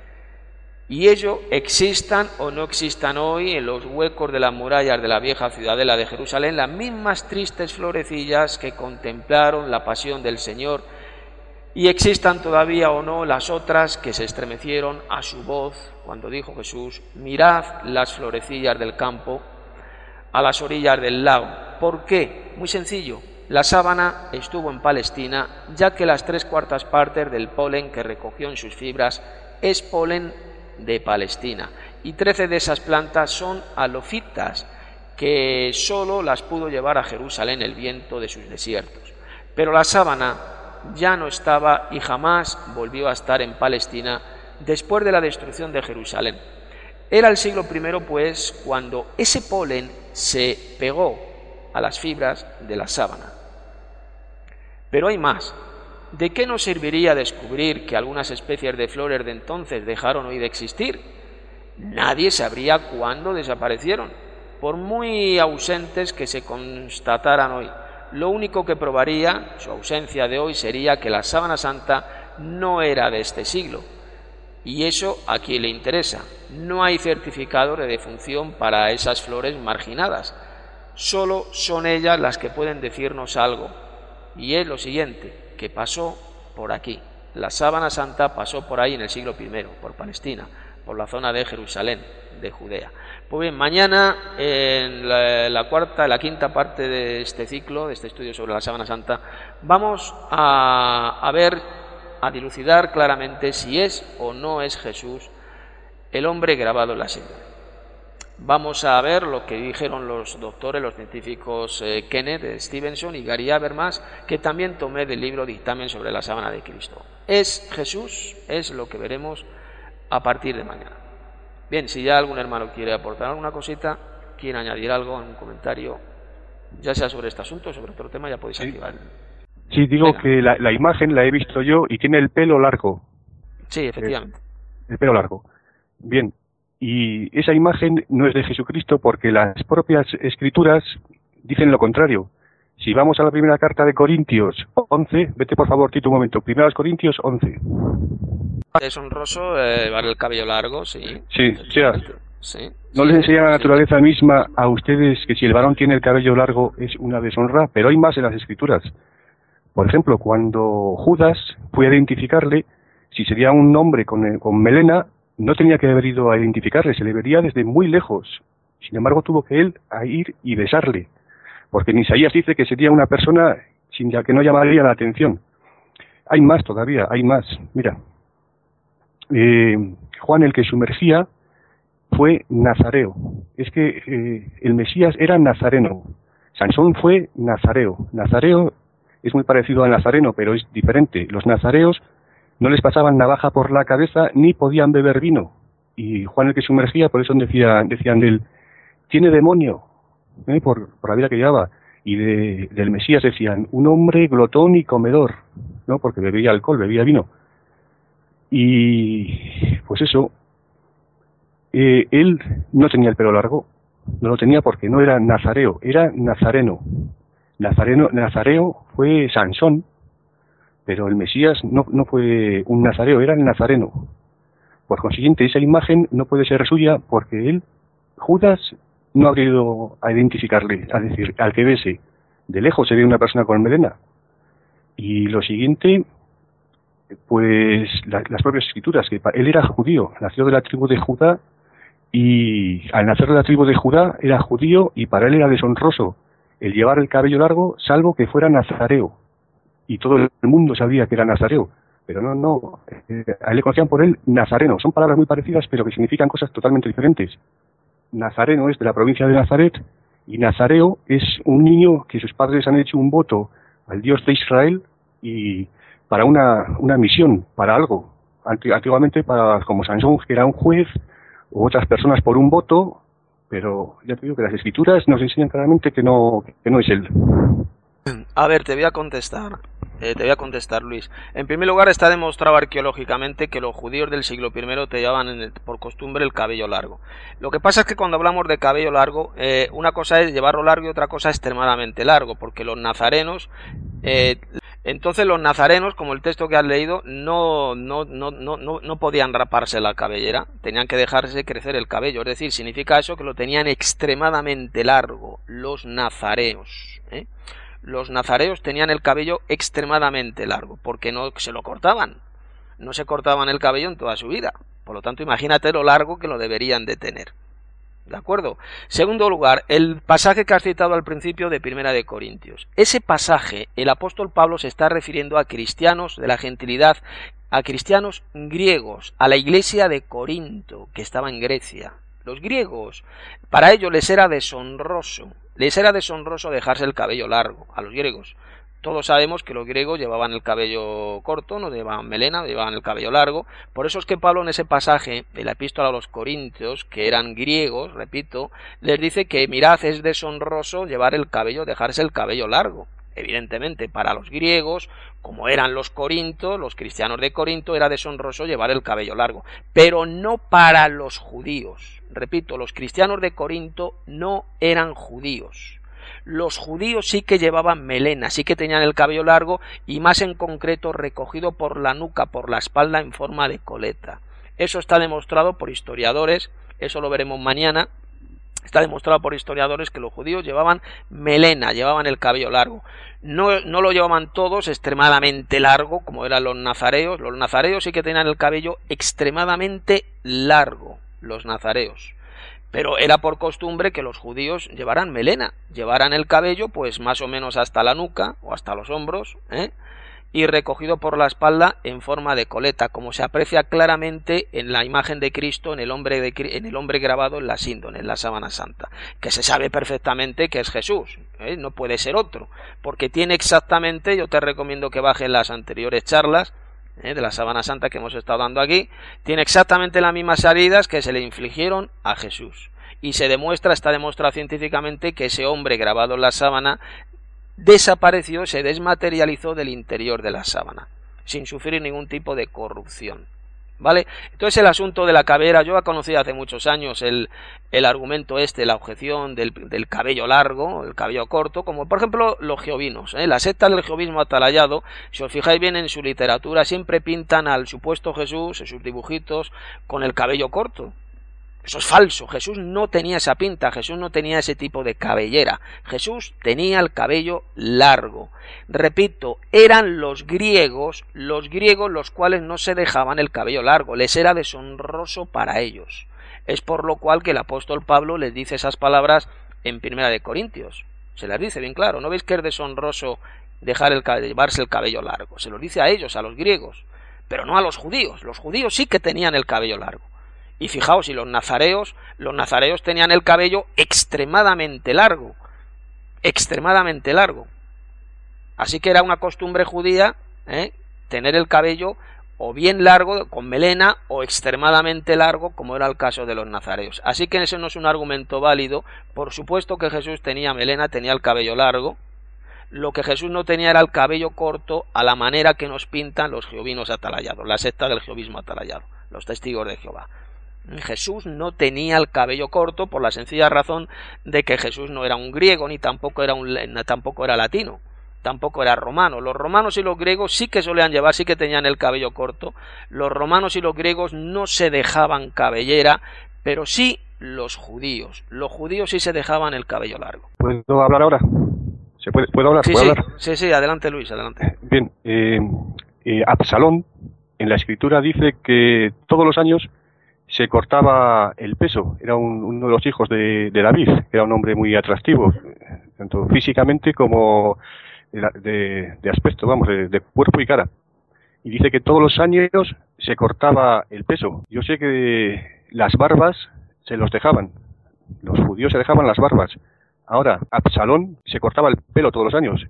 Y ello, existan o no existan hoy en los huecos de las murallas de la vieja ciudadela de Jerusalén las mismas tristes florecillas que contemplaron la pasión del Señor, y existan todavía o no las otras que se estremecieron a su voz cuando dijo Jesús: mirad las florecillas del campo a las orillas del lago. ¿Por qué? Muy sencillo: la sábana estuvo en Palestina, ya que las 3/4 partes del polen que recogió en sus fibras es polen de Palestina, y 13 de esas plantas son alofitas, que sólo las pudo llevar a Jerusalén el viento de sus desiertos. Pero la sábana ya no estaba y jamás volvió a estar en Palestina después de la destrucción de Jerusalén. Era el siglo I, pues, cuando ese polen se pegó a las fibras de la sábana. Pero hay más. ¿De qué nos serviría descubrir que algunas especies de flores de entonces dejaron hoy de existir? Nadie sabría cuándo desaparecieron, por muy ausentes que se constataran hoy. Lo único que probaría su ausencia de hoy sería que la sábana santa no era de este siglo. Y eso a quien le interesa. No hay certificado de defunción para esas flores marginadas. Solo son ellas las que pueden decirnos algo. Y es lo siguiente: que pasó por aquí. La sábana santa pasó por ahí en el siglo I, por Palestina, por la zona de Jerusalén, de Judea. Pues bien, mañana, en la quinta parte de este ciclo, de este estudio sobre la sábana santa, vamos a ver, a dilucidar claramente si es o no es Jesús el hombre grabado en la síndrome. Vamos a ver lo que dijeron los doctores, los científicos Kenneth Stevenson y Gary Habermas, que también tomé del libro Dictamen sobre la sábana de Cristo. ¿Es Jesús? Es lo que veremos a partir de mañana. Bien, si ya algún hermano quiere aportar alguna cosita, quiere añadir algo en un comentario, ya sea sobre este asunto o sobre otro tema, ya podéis activar. Sí, digo Venga. Que la imagen la he visto yo y tiene el pelo largo. Sí, efectivamente. El pelo largo. Bien. Y esa imagen no es de Jesucristo, porque las propias escrituras dicen lo contrario. Si vamos a la primera carta de Corintios 11, vete por favor, Tito, un momento, Primeros Corintios 11. Es honroso llevar el cabello largo, sí. Sí, o sea, sí. ¿no les enseña la naturaleza misma a ustedes que si el varón tiene el cabello largo es una deshonra? Pero hay más en las escrituras. Por ejemplo, cuando Judas fue a identificarle, si sería un hombre con melena, no tenía que haber ido a identificarle, se le vería desde muy lejos. Sin embargo, tuvo que él a ir y besarle, porque en Isaías dice que sería una persona sin la que no llamaría la atención. Hay más todavía, hay más. Mira, Juan el que sumergía fue nazareo. Es que el Mesías era nazareno. Sansón fue nazareo. Nazareo es muy parecido al nazareno, pero es diferente. Los nazareos no les pasaban navaja por la cabeza ni podían beber vino. Y Juan el que sumergía, por eso decían de él, tiene demonio, por la vida que llevaba. Y del Mesías decían, un hombre glotón y comedor, ¿no? Porque bebía alcohol, bebía vino. Y pues eso, él no tenía el pelo largo, no lo tenía porque no era nazareo, era nazareno. Nazareo fue Sansón, pero el Mesías no fue un nazareo, era el nazareno. Por consiguiente, esa imagen no puede ser suya porque él, Judas, no ha querido a identificarle, a decir, al que bese, de lejos se ve una persona con melena. Y lo siguiente, pues las propias escrituras, que él era judío, nació de la tribu de Judá, y al nacer de la tribu de Judá era judío y para él era deshonroso el llevar el cabello largo, salvo que fuera nazareo. Y todo el mundo sabía que era nazareo. Pero a él le conocían por él nazareno. Son palabras muy parecidas, pero que significan cosas totalmente diferentes. Nazareno es de la provincia de Nazaret, y nazareo es un niño que sus padres han hecho un voto al Dios de Israel y para una misión, para algo. Antiguamente, como Sansón, que era un juez, o otras personas por un voto, pero ya te digo que las escrituras nos enseñan claramente que no es él. A ver, te voy a contestar, Luis. En primer lugar, está demostrado arqueológicamente que los judíos del siglo I te llevaban por costumbre el cabello largo. Lo que pasa es que cuando hablamos de cabello largo, una cosa es llevarlo largo y otra cosa extremadamente largo, porque los nazarenos, como el texto que has leído, no podían raparse la cabellera, tenían que dejarse crecer el cabello, es decir, significa eso que lo tenían extremadamente largo, los nazareos, Los nazareos tenían el cabello extremadamente largo, porque no se lo cortaban, no se cortaban el cabello en toda su vida, por lo tanto imagínate lo largo que lo deberían de tener. ¿De acuerdo? Segundo lugar, el pasaje que has citado al principio de Primera de Corintios. Ese pasaje, el apóstol Pablo se está refiriendo a cristianos de la gentilidad, a cristianos griegos, a la iglesia de Corinto, que estaba en Grecia. Los griegos, para ellos les era deshonroso dejarse el cabello largo, a los griegos. Todos sabemos que los griegos llevaban el cabello corto, no llevaban melena, llevaban el cabello largo. Por eso es que Pablo en ese pasaje de la epístola a los Corintios, que eran griegos, repito, les dice que mirad, es deshonroso dejarse el cabello largo. Evidentemente, para los griegos, como eran los corintios, los cristianos de Corinto, era deshonroso llevar el cabello largo, pero no para los judíos. Repito, los cristianos de Corinto no eran judíos. Los judíos sí que llevaban melena, sí que tenían el cabello largo y más en concreto recogido por la nuca, por la espalda en forma de coleta. Eso está demostrado por historiadores, eso lo veremos mañana. Está demostrado por historiadores que los judíos llevaban melena, llevaban el cabello largo. No lo llevaban todos extremadamente largo, como eran los nazareos. Los nazareos sí que tenían el cabello extremadamente largo, los nazareos. Pero era por costumbre que los judíos llevaran melena, llevaran el cabello pues más o menos hasta la nuca o hasta los hombros, y recogido por la espalda en forma de coleta, como se aprecia claramente en la imagen de Cristo, en el hombre grabado en la síndone, en la sábana santa, que se sabe perfectamente que es Jesús, no puede ser otro, porque tiene exactamente, yo te recomiendo que bajes las anteriores charlas de la sábana santa que hemos estado dando aquí, tiene exactamente las mismas heridas que se le infligieron a Jesús, y está demostrado científicamente que ese hombre grabado en la sábana desapareció, se desmaterializó del interior de la sábana, sin sufrir ningún tipo de corrupción. ¿Vale? Entonces el asunto de la cabellera, yo he conocido hace muchos años el argumento la objeción del cabello largo, el cabello corto, como por ejemplo los jehovinos, la secta del jehovismo atalayado, si os fijáis bien en su literatura, siempre pintan al supuesto Jesús, en sus dibujitos, con el cabello corto. Eso es falso, Jesús no tenía esa pinta, Jesús no tenía ese tipo de cabellera, Jesús tenía el cabello largo. Repito, eran los griegos los cuales no se dejaban el cabello largo, les era deshonroso para ellos. Es por lo cual que el apóstol Pablo les dice esas palabras en Primera de Corintios, se las dice bien claro, ¿no veis que es deshonroso llevarse el cabello largo? Se lo dice a ellos, a los griegos, pero no a los judíos sí que tenían el cabello largo. Y fijaos, y los nazareos tenían el cabello extremadamente largo, Así que era una costumbre judía tener el cabello o bien largo, con melena, o extremadamente largo, como era el caso de los nazareos. Así que ese no es un argumento válido. Por supuesto que Jesús tenía melena, tenía el cabello largo. Lo que Jesús no tenía era el cabello corto a la manera que nos pintan los jehovinos atalayados, la secta del jehovismo atalayado, los testigos de Jehová. Jesús no tenía el cabello corto por la sencilla razón de que Jesús no era un griego, ni tampoco era latino, tampoco era romano. Los romanos y los griegos sí que solían llevar, sí que tenían el cabello corto. Los romanos y los griegos no se dejaban cabellera, pero sí los judíos. Los judíos sí se dejaban el cabello largo. ¿Puedo hablar ahora? ¿Puedo hablar? Sí, ¿Puedo sí, hablar? sí, adelante Luis, adelante. Bien, Absalón en la escritura dice que todos los años se cortaba el peso. Era uno de los hijos de David, era un hombre muy atractivo, tanto físicamente como de aspecto, vamos, de cuerpo y cara. Y dice que todos los años se cortaba el peso. Yo sé que las barbas se los dejaban, los judíos se dejaban las barbas. Ahora, Absalón se cortaba el pelo todos los años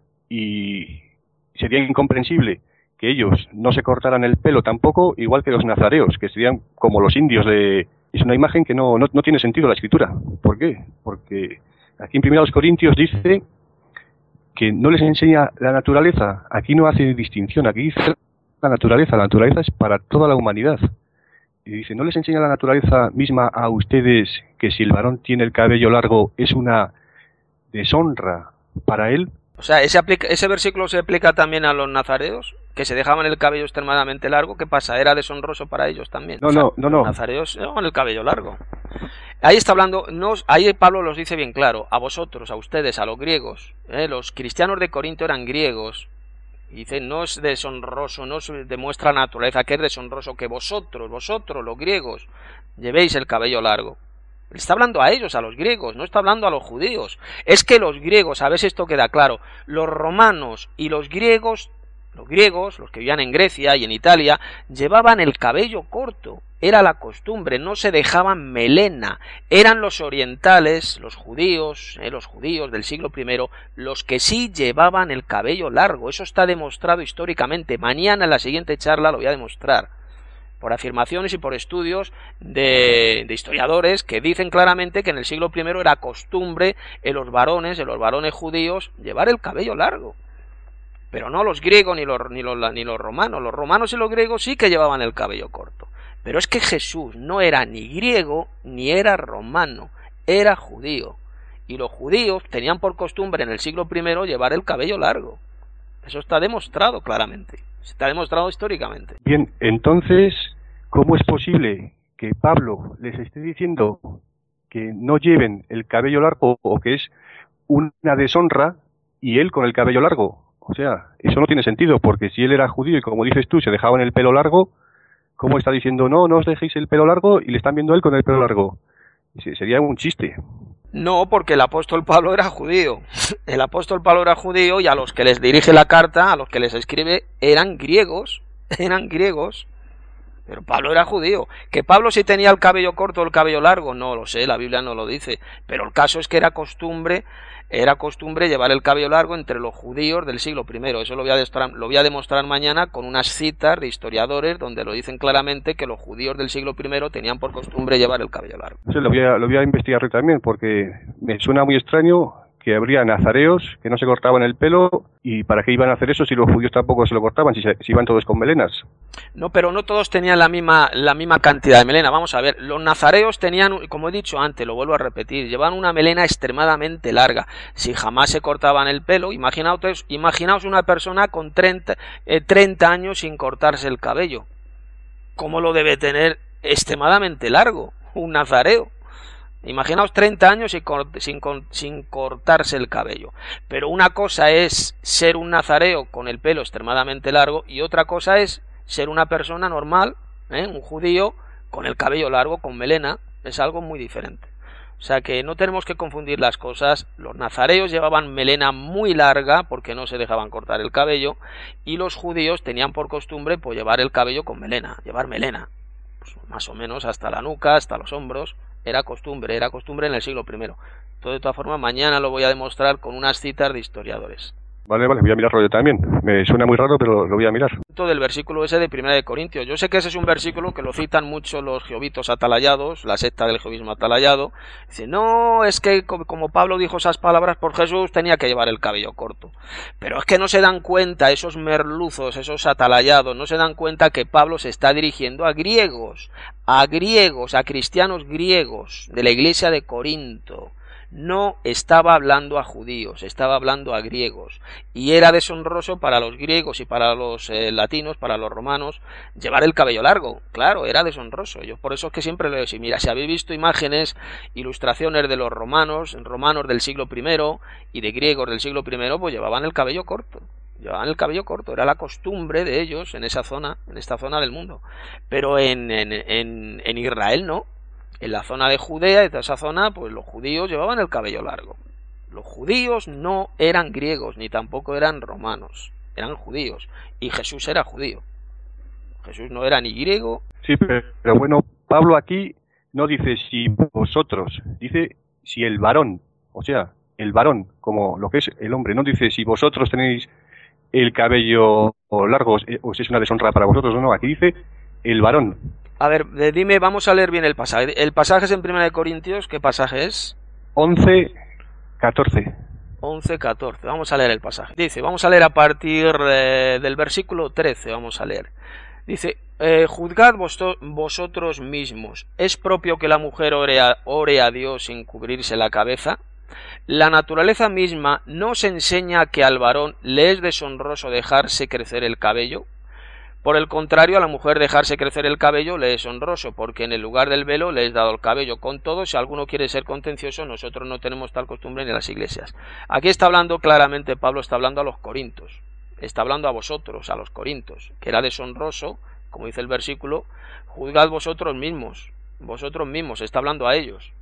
y sería incomprensible que ellos no se cortaran el pelo tampoco, igual que los nazareos, que serían como los indios de... Es una imagen que no tiene sentido la escritura. ¿Por qué? Porque aquí en 1 Corintios dice que no les enseña la naturaleza. Aquí no hace distinción, aquí dice la naturaleza es para toda la humanidad. Y dice, ¿no les enseña la naturaleza misma a ustedes que si el varón tiene el cabello largo es una deshonra para él? O sea, ese versículo se aplica también a los nazareos, que se dejaban el cabello extremadamente largo. ¿Qué pasa? ¿Era deshonroso para ellos también? No. Los nazareos llevaban el cabello largo. Ahí está hablando, ahí Pablo los dice bien claro, a vosotros, a ustedes, a los griegos. Los cristianos de Corinto eran griegos. Y dice, no es deshonroso, no se demuestra naturaleza que es deshonroso que vosotros, los griegos, llevéis el cabello largo. Le está hablando a ellos, a los griegos, no está hablando a los judíos. Es que los griegos, a ver si esto queda claro, los romanos y los griegos, los que vivían en Grecia y en Italia, llevaban el cabello corto. Era la costumbre, no se dejaban melena. Eran los orientales, los judíos del siglo I, los que sí llevaban el cabello largo. Eso está demostrado históricamente. Mañana en la siguiente charla lo voy a demostrar, por afirmaciones y por estudios de historiadores que dicen claramente que en el siglo I era costumbre en los varones judíos, llevar el cabello largo. Pero no los griegos ni los romanos. Los romanos y los griegos sí que llevaban el cabello corto. Pero es que Jesús no era ni griego ni era romano, era judío. Y los judíos tenían por costumbre en el siglo I llevar el cabello largo. Eso está demostrado claramente. Está demostrado históricamente. Bien, entonces, ¿cómo es posible que Pablo les esté diciendo que no lleven el cabello largo o que es una deshonra y él con el cabello largo? O sea, eso no tiene sentido, porque si él era judío y como dices tú, se dejaban el pelo largo, ¿cómo está diciendo no os dejéis el pelo largo y le están viendo a él con el pelo largo? Sería un chiste. No, porque el apóstol Pablo era judío. El apóstol Pablo era judío y a los que les dirige la carta, a los que les escribe, eran griegos. Pero Pablo era judío. ¿Que Pablo sí tenía el cabello corto o el cabello largo? No lo sé, la Biblia no lo dice. Pero el caso es que era costumbre llevar el cabello largo entre los judíos del siglo I. Eso lo voy a demostrar mañana con unas citas de historiadores donde lo dicen claramente que los judíos del siglo I tenían por costumbre llevar el cabello largo. Sí, lo voy a investigar también, porque me suena muy extraño que habría nazareos que no se cortaban el pelo, y ¿para qué iban a hacer eso si los judíos tampoco se lo cortaban, si iban todos con melenas? No, pero no todos tenían la misma cantidad de melena. Vamos a ver, los nazareos tenían, como he dicho antes, lo vuelvo a repetir, llevaban una melena extremadamente larga. Si jamás se cortaban el pelo, imaginaos una persona con 30 años sin cortarse el cabello. ¿Cómo lo debe tener extremadamente largo un nazareo? Imaginaos 30 años sin cortarse el cabello. Pero una cosa es ser un nazareo con el pelo extremadamente largo y otra cosa es ser una persona normal, un judío con el cabello largo, con melena. Es algo muy diferente. O sea que no tenemos que confundir las cosas. Los nazareos llevaban melena muy larga porque no se dejaban cortar el cabello, y los judíos tenían por costumbre pues llevar el cabello con melena, llevar melena, pues, más o menos hasta la nuca, hasta los hombros. Era costumbre en el siglo I. De todas formas, mañana lo voy a demostrar con unas citas de historiadores. Vale, vale, voy a mirarlo yo también. Me suena muy raro, pero lo voy a mirar. Del versículo ese de Primera de Corintios. Yo sé que ese es un versículo que lo citan mucho los jehovitos atalayados, la secta del jehovismo atalayado. Dice, no, es que como Pablo dijo esas palabras por Jesús, tenía que llevar el cabello corto. Pero es que no se dan cuenta, esos merluzos, esos atalayados, no se dan cuenta que Pablo se está dirigiendo a griegos, a cristianos griegos de la iglesia de Corinto. No estaba hablando a judíos, estaba hablando a griegos, y era deshonroso para los griegos y para los latinos, para los romanos, llevar el cabello largo. Claro, era deshonroso. Yo por eso es que siempre lo digo, mira, si habéis visto imágenes, ilustraciones de los romanos del siglo I y de griegos del siglo I, pues llevaban el cabello corto. Llevaban el cabello corto, era la costumbre de ellos en esa zona, en esta zona del mundo. Pero en Israel no. En la zona de Judea y toda esa zona, pues los judíos llevaban el cabello largo. Los judíos no eran griegos, ni tampoco eran romanos, eran judíos. Y Jesús era judío. Jesús no era ni griego. Sí, pero bueno, Pablo aquí no dice si vosotros, dice si el varón, o sea, el varón, como lo que es el hombre, no dice si vosotros tenéis el cabello largo, o si es una deshonra para vosotros o no, aquí dice el varón. A ver, dime, vamos a leer bien el pasaje. El pasaje es en 1 Corintios, ¿qué pasaje es? 11:14. 11:14, vamos a leer el pasaje. Dice, vamos a leer a partir del versículo 13, vamos a leer. Dice, juzgad vosotros mismos, ¿es propio que la mujer ore a Dios sin cubrirse la cabeza? La naturaleza misma no se enseña que al varón le es deshonroso dejarse crecer el cabello. Por el contrario, a la mujer dejarse crecer el cabello le es honroso, porque en el lugar del velo le es dado el cabello. Con todo, si alguno quiere ser contencioso, nosotros no tenemos tal costumbre en las iglesias. Aquí está hablando claramente, Pablo está hablando a los corintos, está hablando a vosotros, a los corintos, que era deshonroso, como dice el versículo, juzgad vosotros mismos, está hablando a ellos.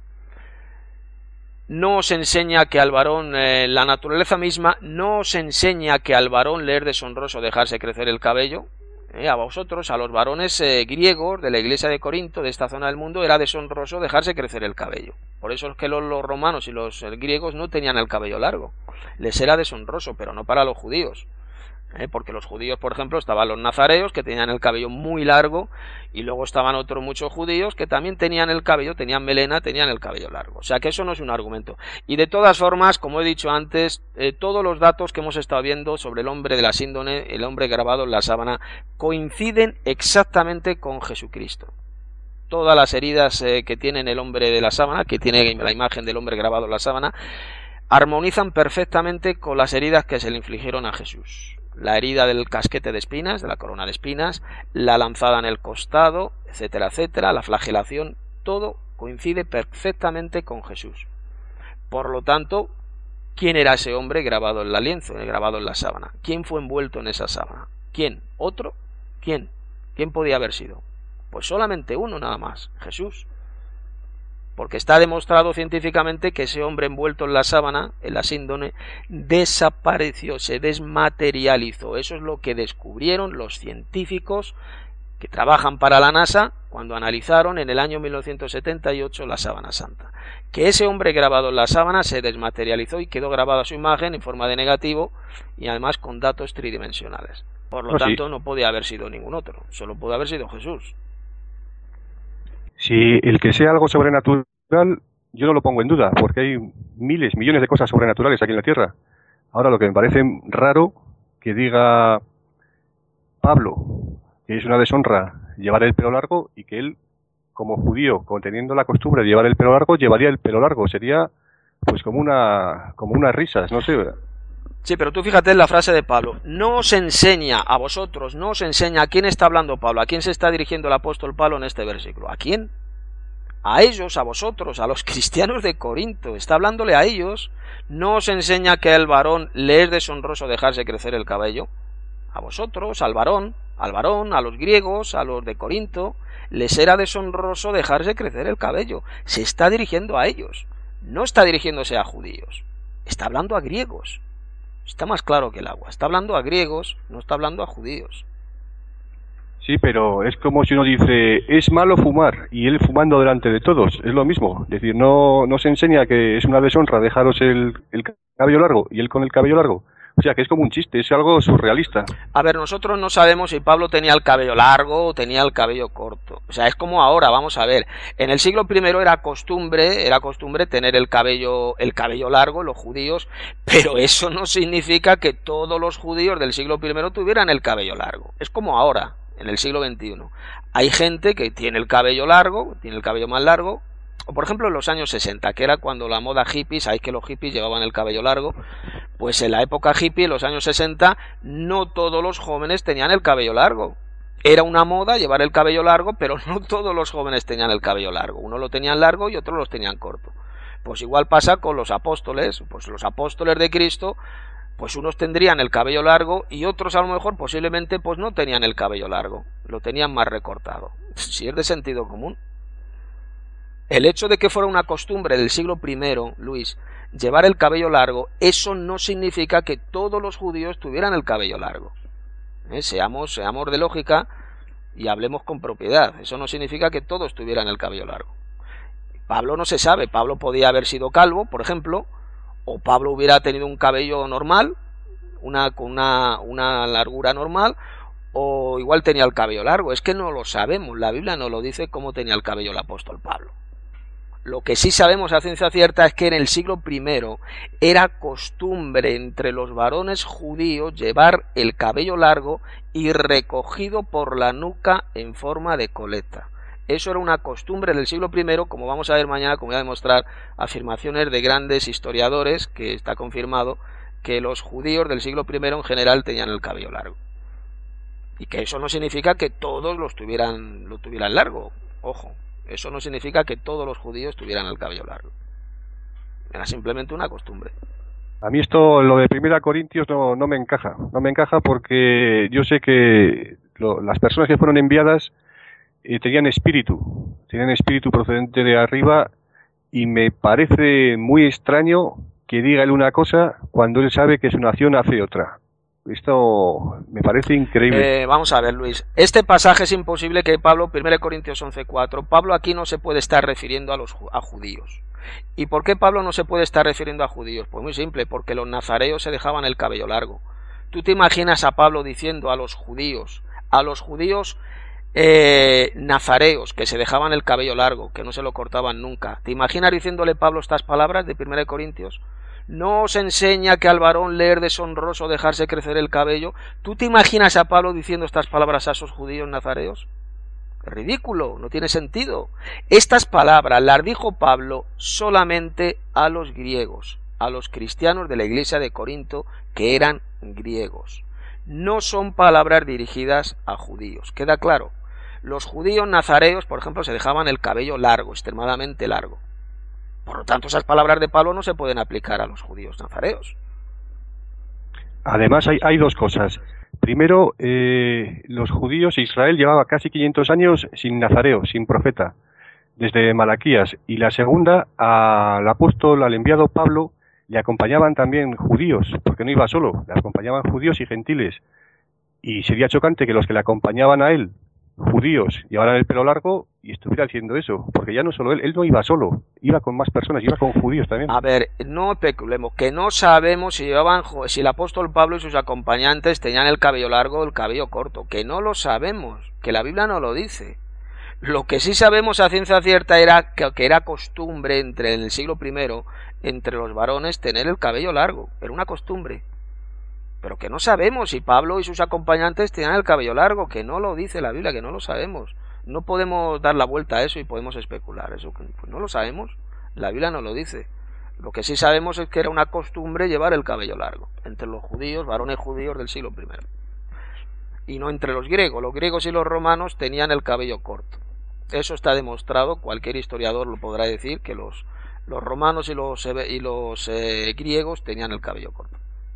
No os enseña que al varón, la naturaleza misma, no os enseña que al varón le es deshonroso dejarse crecer el cabello. A vosotros, a los varones griegos de la iglesia de Corinto, de esta zona del mundo, era deshonroso dejarse crecer el cabello. Por eso es que los romanos y los griegos no tenían el cabello largo. Les era deshonroso, pero no para los judíos. Porque los judíos, por ejemplo, estaban los nazareos, que tenían el cabello muy largo, y luego estaban otros muchos judíos que también tenían el cabello, tenían melena, tenían el cabello largo. O sea que eso no es un argumento. Y de todas formas, como he dicho antes, todos los datos que hemos estado viendo sobre el hombre de la síndone, el hombre grabado en la sábana, coinciden exactamente con Jesucristo. Todas las heridas que tiene el hombre de la sábana, que tiene la imagen del hombre grabado en la sábana, armonizan perfectamente con las heridas que se le infligieron a Jesús. La herida del casquete de espinas, de la corona de espinas, la lanzada en el costado, etcétera, etcétera, la flagelación, todo coincide perfectamente con Jesús. Por lo tanto, ¿quién era ese hombre grabado en la lienzo, grabado en la sábana? ¿Quién fue envuelto en esa sábana? ¿Quién? ¿Otro? ¿Quién? ¿Quién podía haber sido? Pues solamente uno nada más, Jesús. Porque está demostrado científicamente que ese hombre envuelto en la sábana, en la síndone, desapareció, se desmaterializó. Eso es lo que descubrieron los científicos que trabajan para la NASA cuando analizaron en el año 1978 la sábana santa. Que ese hombre grabado en la sábana se desmaterializó y quedó grabada su imagen en forma de negativo y además con datos tridimensionales. Por lo tanto, no podía haber sido ningún otro, solo puede haber sido Jesús. Si el que sea algo sobrenatural, yo no lo pongo en duda, porque hay miles, millones de cosas sobrenaturales aquí en la Tierra. Ahora, lo que me parece raro que diga Pablo que es una deshonra llevar el pelo largo y que él, como judío, teniendo la costumbre de llevar el pelo largo, llevaría el pelo largo. Sería pues como unas risas, no sé. Sí, pero tú fíjate en la frase de Pablo. No os enseña a vosotros, no os enseña. ¿A quién está hablando Pablo? ¿A quién se está dirigiendo el apóstol Pablo en este versículo? ¿A quién? A ellos, a vosotros, a los cristianos de Corinto. Está hablándole a ellos. No os enseña que al varón le es deshonroso dejarse crecer el cabello. A vosotros, al varón, a los griegos, a los de Corinto, les era deshonroso dejarse crecer el cabello. Se está dirigiendo a ellos. No está dirigiéndose a judíos. Está hablando a griegos. Está más claro que el agua. Está hablando a griegos, no está hablando a judíos. Sí, pero es como si uno dice, es malo fumar, y él fumando delante de todos. Es lo mismo. Es decir, no se enseña que es una deshonra dejaros el cabello largo, y él con el cabello largo. O sea, que es como un chiste, es algo surrealista. A ver, nosotros no sabemos si Pablo tenía el cabello largo o tenía el cabello corto. O sea, es como ahora, vamos a ver. En el siglo I era costumbre tener el cabello largo, los judíos, pero eso no significa que todos los judíos del siglo I tuvieran el cabello largo. Es como ahora, en el siglo XXI. Hay gente que tiene el cabello largo, tiene el cabello más largo, o por ejemplo en los años 60, que era cuando la moda hippie, sabéis que los hippies llevaban el cabello largo, pues en la época hippie, en los años 60, no todos los jóvenes tenían el cabello largo. Era una moda llevar el cabello largo, pero no todos los jóvenes tenían el cabello largo. Unos lo tenían largo y otros los tenían corto. Pues igual pasa con los apóstoles, pues los apóstoles de Cristo, pues unos tendrían el cabello largo y otros a lo mejor posiblemente pues no tenían el cabello largo, lo tenían más recortado. Si es de sentido común. El hecho de que fuera una costumbre del siglo I, Luis, llevar el cabello largo, eso no significa que todos los judíos tuvieran el cabello largo. Seamos de lógica y hablemos con propiedad. Eso no significa que todos tuvieran el cabello largo. Pablo no se sabe. Pablo podía haber sido calvo, por ejemplo, o Pablo hubiera tenido un cabello normal, con una largura normal, o igual tenía el cabello largo. Es que no lo sabemos. La Biblia no lo dice cómo tenía el cabello el apóstol Pablo. Lo que sí sabemos a ciencia cierta es que en el siglo I era costumbre entre los varones judíos llevar el cabello largo y recogido por la nuca en forma de coleta. Eso era una costumbre del siglo I, como vamos a ver mañana, como voy a demostrar afirmaciones de grandes historiadores, que está confirmado que los judíos del siglo I en general tenían el cabello largo. Y que eso no significa que todos lo tuvieran largo, ojo. Eso no significa que todos los judíos tuvieran el cabello largo. Era simplemente una costumbre. A mí esto, lo de 1 Corintios, no me encaja. No me encaja porque yo sé que las personas que fueron enviadas tenían espíritu procedente de arriba, y me parece muy extraño que diga él una cosa cuando él sabe que su nación hace otra. Esto me parece increíble. Vamos a ver, Luis. Este pasaje es imposible que Pablo, 1 Corintios 11:4, Pablo aquí no se puede estar refiriendo a judíos. ¿Y por qué Pablo no se puede estar refiriendo a judíos? Pues muy simple, porque los nazareos se dejaban el cabello largo. ¿Tú te imaginas a Pablo diciendo a los judíos nazareos, que se dejaban el cabello largo, que no se lo cortaban nunca? ¿Te imaginas diciéndole Pablo estas palabras de 1 Corintios? ¿No os enseña que al varón le es deshonroso dejarse crecer el cabello? ¿Tú te imaginas a Pablo diciendo estas palabras a esos judíos nazareos? Es ridículo, no tiene sentido. Estas palabras las dijo Pablo solamente a los griegos, a los cristianos de la iglesia de Corinto, que eran griegos. No son palabras dirigidas a judíos, ¿queda claro? Los judíos nazareos, por ejemplo, se dejaban el cabello largo, extremadamente largo. Por lo tanto, esas palabras de Pablo no se pueden aplicar a los judíos nazareos. Además, hay dos cosas. Primero, los judíos, Israel llevaba casi 500 años sin nazareo, sin profeta, desde Malaquías. Y la segunda, al apóstol, al enviado Pablo, le acompañaban también judíos, porque no iba solo, le acompañaban judíos y gentiles. Y sería chocante que los que le acompañaban a él, judíos, llevaran el pelo largo y estuviera haciendo eso, porque ya no solo él no iba solo, iba con más personas, iba con judíos también. A ver, no especulemos, que no sabemos si el apóstol Pablo y sus acompañantes tenían el cabello largo o el cabello corto, que no lo sabemos, que la Biblia no lo dice. Lo que sí sabemos a ciencia cierta era que era costumbre en el siglo I, entre los varones, tener el cabello largo, era una costumbre. Pero que no sabemos si Pablo y sus acompañantes tenían el cabello largo, que no lo dice la Biblia, que no lo sabemos. No podemos dar la vuelta a eso y podemos especular. Eso pues no lo sabemos, la Biblia no lo dice. Lo que sí sabemos es que era una costumbre llevar el cabello largo, entre los judíos, varones judíos del siglo I. Y no entre los griegos y los romanos tenían el cabello corto. Eso está demostrado, cualquier historiador lo podrá decir, que los romanos y los griegos tenían el cabello corto.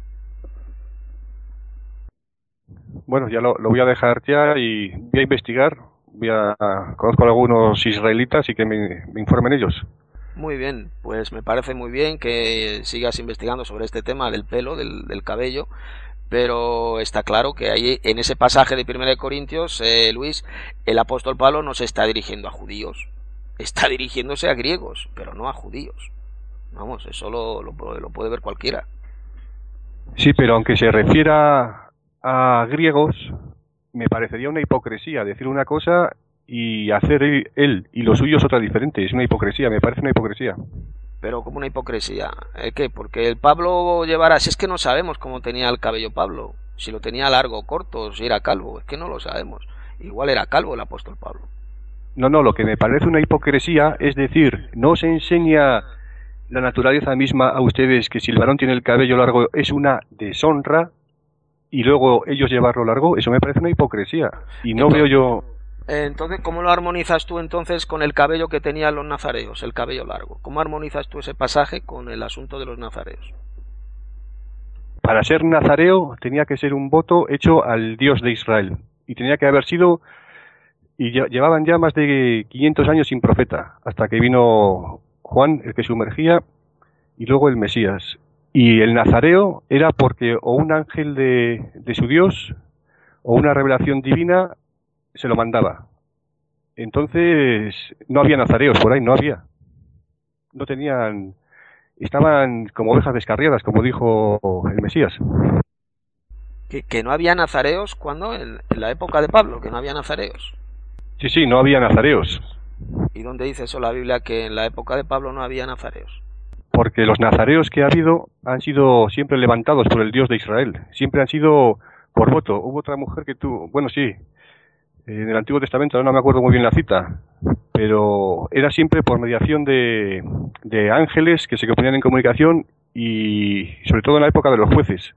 Bueno, ya lo voy a dejar ya y voy a investigar. Conozco a algunos israelitas y que me informen ellos. Muy bien, pues me parece muy bien que sigas investigando sobre este tema del pelo, del cabello, pero está claro que ahí en ese pasaje de 1 Corintios, Luis, el apóstol Pablo no se está dirigiendo a judíos, está dirigiéndose a griegos, pero no a judíos. Vamos, eso lo puede ver cualquiera. Sí, pero aunque se refiera a griegos, me parecería una hipocresía decir una cosa y hacer él y lo suyo es otra diferente. Es una hipocresía, me parece una hipocresía. Pero como una hipocresía. ¿Qué? Porque el Pablo llevara... Si es que no sabemos cómo tenía el cabello Pablo. Si lo tenía largo o corto, si era calvo. Es que no lo sabemos. Igual era calvo el apóstol Pablo. No, no, lo que me parece una hipocresía es decir, no se enseña la naturaleza misma a ustedes que si el varón tiene el cabello largo es una deshonra y luego ellos llevarlo largo. Eso me parece una hipocresía. Y no veo yo... Entonces, ¿cómo lo armonizas tú entonces con el cabello que tenían los nazareos, el cabello largo? ¿Cómo armonizas tú ese pasaje con el asunto de los nazareos? Para ser nazareo tenía que ser un voto hecho al Dios de Israel. Y tenía que haber sido... Y llevaban ya más de 500 años sin profeta, hasta que vino Juan, el que sumergía, y luego el Mesías. Y el nazareo era porque o un ángel de su Dios, o una revelación divina, se lo mandaba. Entonces, no había nazareos por ahí, no había. No tenían... Estaban como ovejas descarriadas, como dijo el Mesías. Que no había nazareos, ¿cuándo? En la época de Pablo, que no había nazareos. Sí, sí, no había nazareos. ¿Y dónde dice eso la Biblia, que en la época de Pablo no había nazareos? Porque los nazareos que ha habido han sido siempre levantados por el Dios de Israel. Siempre han sido por voto. Hubo otra mujer que tuvo... Bueno, sí, en el Antiguo Testamento, no me acuerdo muy bien la cita, pero era siempre por mediación de ángeles que se ponían en comunicación y sobre todo en la época de los jueces.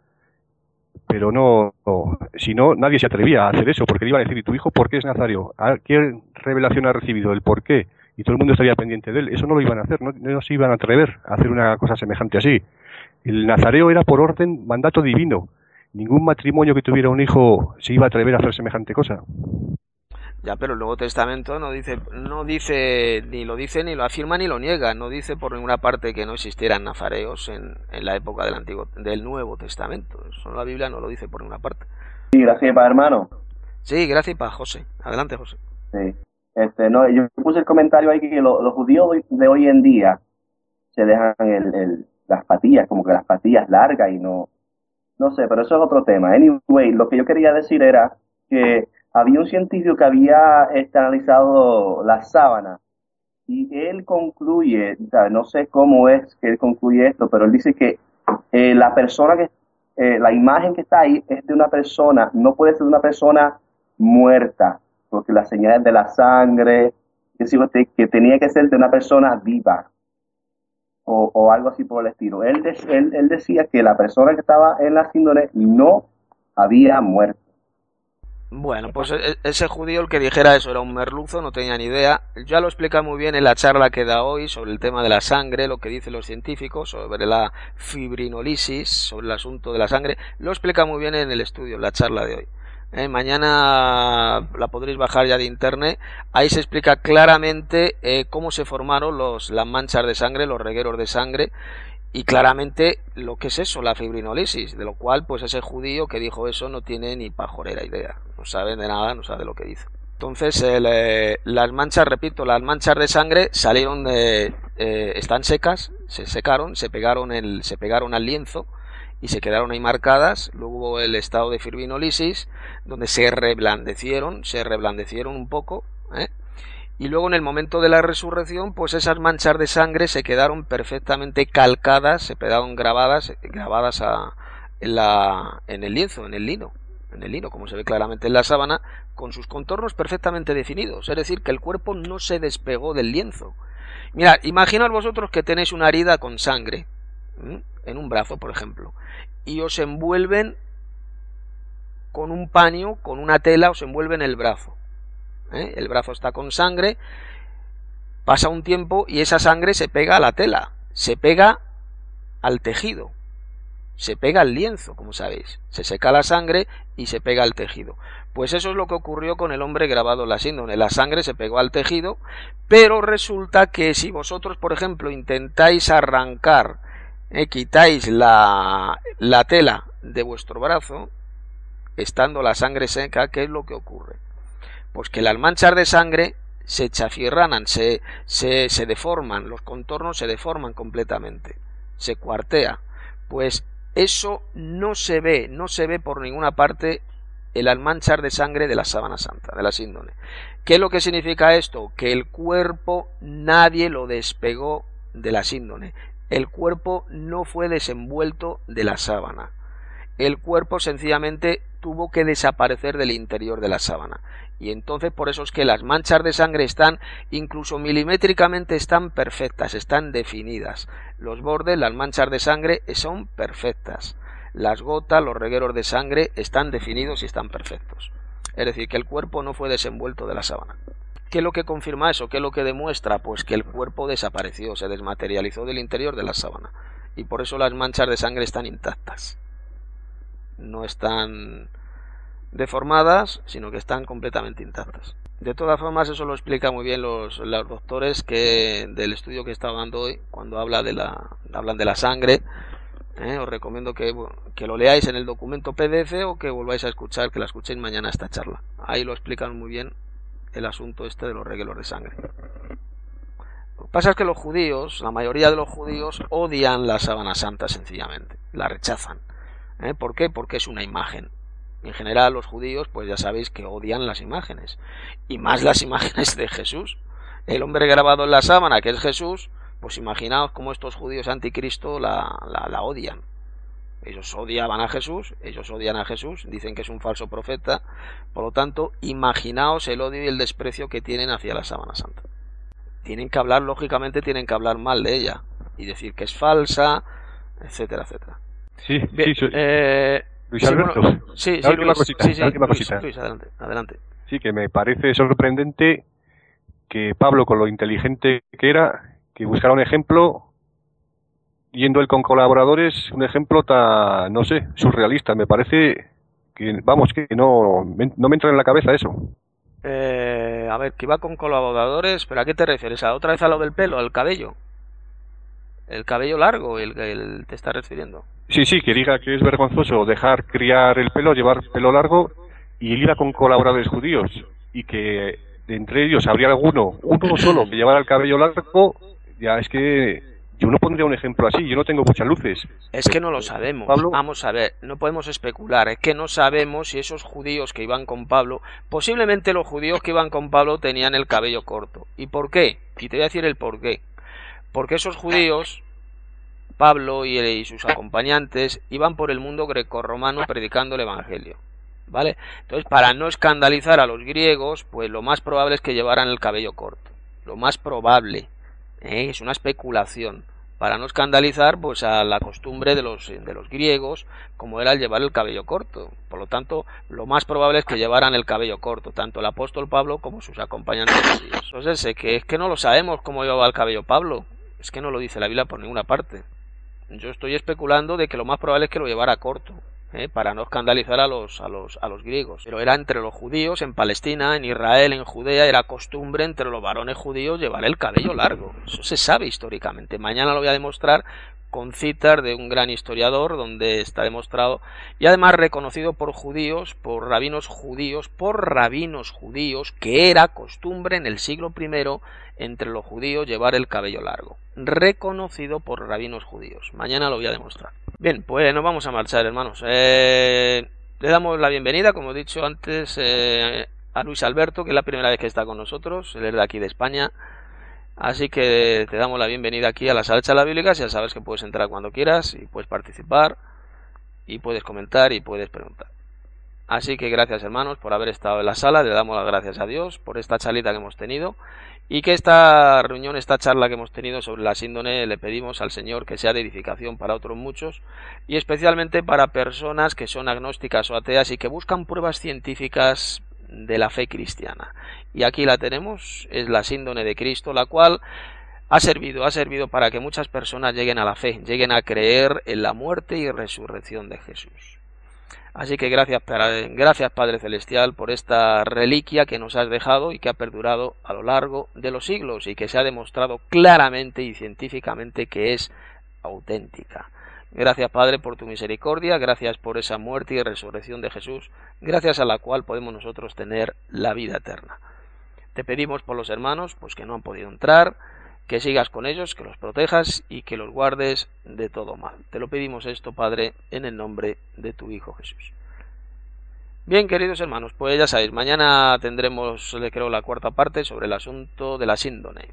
Pero no, si no, nadie se atrevía a hacer eso, porque le iban a decir, ¿y tu hijo por qué es nazareo? ¿Qué revelación ha recibido? ¿El por qué? Y todo el mundo estaría pendiente de él. Eso no lo iban a hacer, no se iban a atrever a hacer una cosa semejante así. El nazareo era por orden, mandato divino. Ningún matrimonio que tuviera un hijo se iba a atrever a hacer semejante cosa. Ya, pero el Nuevo Testamento no dice, ni lo dice, ni lo afirma, ni lo niega. No dice por ninguna parte que no existieran nazareos en la época del Nuevo Testamento. Eso la Biblia no lo dice por ninguna parte. Sí, gracias, para hermano. Sí, gracias para José. Adelante, José. Sí. No, yo puse el comentario ahí que los judíos de hoy en día se dejan las patillas, como que las patillas largas y no sé, pero eso es otro tema. Anyway, lo que yo quería decir era que había un científico que había analizado la sábana y él concluye, ¿sabes? No sé cómo es que él concluye esto, pero él dice que la persona la imagen que está ahí es de una persona, no puede ser de una persona muerta, porque las señales de la sangre, que tenía que ser de una persona viva. O algo así por el estilo. Él decía que la persona que estaba en la síndrome no había muerto. Bueno, pues ese judío, el que dijera eso, era un merluzo, no tenía ni idea. Ya lo explica muy bien en la charla que da hoy sobre el tema de la sangre, lo que dicen los científicos, sobre la fibrinolisis, sobre el asunto de la sangre. Lo explica muy bien en el estudio, en la charla de hoy. Mañana la podréis bajar ya de internet. Ahí se explica claramente cómo se formaron las manchas de sangre, los regueros de sangre, y claramente lo que es eso, la fibrinolisis, de lo cual pues ese judío que dijo eso no tiene ni pajorera idea, no sabe de nada, no sabe lo que dice. Entonces las manchas, repito, las manchas de sangre salieron están secas, se secaron, se pegaron al lienzo y se quedaron ahí marcadas. Luego hubo el estado de fibrinolisis, donde se reblandecieron un poco, y luego en el momento de la resurrección, pues esas manchas de sangre se quedaron perfectamente calcadas, se quedaron grabadas en el lienzo, en el lino, como se ve claramente en la sábana, con sus contornos perfectamente definidos, es decir, que el cuerpo no se despegó del lienzo. Mirad, imaginaos vosotros que tenéis una herida con sangre, en un brazo, por ejemplo, y os envuelven con un paño, con una tela, os envuelven el brazo. El brazo está con sangre, pasa un tiempo y esa sangre se pega a la tela, se pega al tejido, se pega al lienzo, como sabéis, se seca la sangre y se pega al tejido. Pues eso es lo que ocurrió con el hombre grabado en la síndrome. La sangre se pegó al tejido, pero resulta que si vosotros, por ejemplo, intentáis arrancar, quitáis la tela de vuestro brazo, estando la sangre seca, ¿qué es lo que ocurre? Pues que las manchas de sangre se chafirranan, se deforman, los contornos se deforman completamente, se cuartea. Pues eso no se ve por ninguna parte en las manchas de sangre de la sábana santa, de la síndone. ¿Qué es lo que significa esto? Que el cuerpo nadie lo despegó de la síndone. El cuerpo no fue desenvuelto de la sábana. El cuerpo sencillamente tuvo que desaparecer del interior de la sábana. Y entonces por eso es que las manchas de sangre están, incluso milimétricamente, están perfectas, están definidas. Los bordes, las manchas de sangre son perfectas. Las gotas, los regueros de sangre están definidos y están perfectos. Es decir, que el cuerpo no fue desenvuelto de la sábana. ¿Qué es lo que confirma eso? ¿Qué es lo que demuestra? Pues que el cuerpo desapareció, se desmaterializó del interior de la sábana. Y por eso las manchas de sangre están intactas. No están deformadas, sino que están completamente intactas. De todas formas, eso lo explica muy bien los doctores del estudio que estaba dando hoy, cuando hablan de la sangre. Os recomiendo que lo leáis en el documento PDF o que volváis a escuchar, que la escuchéis mañana esta charla. Ahí lo explican muy bien el asunto este de los regueros de sangre. Lo que pasa es que los judíos, la mayoría de los judíos, odian la sábana santa sencillamente, la rechazan. ¿Por qué? Porque es una imagen. En general los judíos, pues ya sabéis que odian las imágenes, y más las imágenes de Jesús. El hombre grabado en la sábana, que es Jesús, pues imaginaos cómo estos judíos anticristo la odian. Ellos odiaban a Jesús, ellos odian a Jesús, dicen que es un falso profeta, por lo tanto, imaginaos el odio y el desprecio que tienen hacia la sábana santa. Tienen que hablar, lógicamente, tienen que hablar mal de ella, y decir que es falsa, etcétera, etcétera. Sí, bien, sí, Luis Alberto, sí, la última cosita. Luis, adelante. Sí, que me parece sorprendente que Pablo, con lo inteligente que era, que buscara un ejemplo, yendo él con colaboradores, un ejemplo tan, no sé, surrealista. Me parece que, vamos, que no me entra en la cabeza eso. A ver, que iba con colaboradores, ¿pero a qué te refieres? ¿Otra vez a lo del pelo, al cabello? El cabello largo, el te estás refiriendo. Sí, que diga que es vergonzoso dejar criar el pelo, llevar pelo largo, y él iba con colaboradores judíos, y que de entre ellos habría uno solo que llevara el cabello largo. Ya es que yo no pondría un ejemplo así, yo no tengo muchas luces. Es que no lo sabemos. Pablo, vamos a ver, no podemos especular, es que no sabemos si esos judíos que iban con Pablo, posiblemente los judíos que iban con Pablo tenían el cabello corto. ¿Y por qué? Y te voy a decir el por qué. Porque esos judíos, Pablo y sus acompañantes, iban por el mundo grecorromano predicando el evangelio, ¿vale? Entonces, para no escandalizar a los griegos, pues lo más probable es que llevaran el cabello corto. Lo más probable, es una especulación, para no escandalizar pues a la costumbre de los griegos, como era el llevar el cabello corto. Por lo tanto, lo más probable es que llevaran el cabello corto, tanto el apóstol Pablo como sus acompañantes judíos. Entonces, es que no lo sabemos cómo llevaba el cabello Pablo, es que no lo dice la Biblia por ninguna parte. Yo estoy especulando de que lo más probable es que lo llevara corto, para no escandalizar a los griegos. Pero era entre los judíos, en Palestina, en Israel, en Judea, era costumbre entre los varones judíos llevar el cabello largo. Eso se sabe históricamente. Mañana lo voy a demostrar con citas de un gran historiador, donde está demostrado, y además reconocido por judíos, por rabinos judíos, que era costumbre en el siglo I entre los judíos llevar el cabello largo. Reconocido por rabinos judíos. Mañana lo voy a demostrar. Bien, pues nos vamos a marchar, hermanos. Le damos la bienvenida, como he dicho antes, a Luis Alberto, que es la primera vez que está con nosotros. Él es de aquí de España. Así que te damos la bienvenida aquí a la sala de charlas bíblicas. Ya sabes que puedes entrar cuando quieras y puedes participar y puedes comentar y puedes preguntar. Así que gracias, hermanos, por haber estado en la sala. Le damos las gracias a Dios por esta charlita que hemos tenido, y que esta reunión, esta charla que hemos tenido sobre la síndone, le pedimos al Señor que sea de edificación para otros muchos, y especialmente para personas que son agnósticas o ateas y que buscan pruebas científicas de la fe cristiana. Y aquí la tenemos, es la síndone de Cristo, la cual ha servido para que muchas personas lleguen a la fe, lleguen a creer en la muerte y resurrección de Jesús. Así que gracias Padre Celestial por esta reliquia que nos has dejado y que ha perdurado a lo largo de los siglos y que se ha demostrado claramente y científicamente que es auténtica. Gracias, Padre, por tu misericordia, gracias por esa muerte y resurrección de Jesús, gracias a la cual podemos nosotros tener la vida eterna. Te pedimos por los hermanos pues que no han podido entrar, que sigas con ellos, que los protejas y que los guardes de todo mal. Te lo pedimos esto, Padre, en el nombre de tu Hijo Jesús. Bien, queridos hermanos, pues ya sabéis, mañana tendremos, creo, la cuarta parte sobre el asunto de la síndone.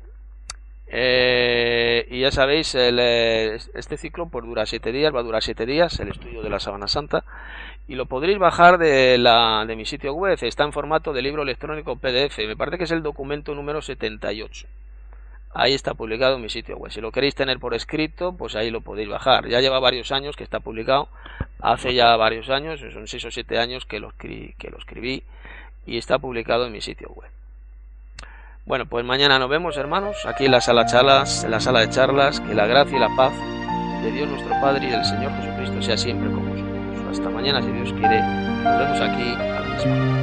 Y ya sabéis, este ciclo pues dura 7 días, va a durar 7 días, el estudio de la Sábana Santa, y lo podréis bajar de mi sitio web, está en formato de libro electrónico PDF, me parece que es el documento número 78. Ahí está publicado en mi sitio web. Si lo queréis tener por escrito, pues ahí lo podéis bajar. Ya lleva varios años que está publicado. Hace ya varios años, son 6 o 7 años que lo escribí y está publicado en mi sitio web. Bueno, pues mañana nos vemos, hermanos, aquí en la sala de charlas. Que la gracia y la paz de Dios nuestro Padre y del Señor Jesucristo sea siempre con vosotros. Hasta mañana, si Dios quiere. Nos vemos aquí a la misma hora.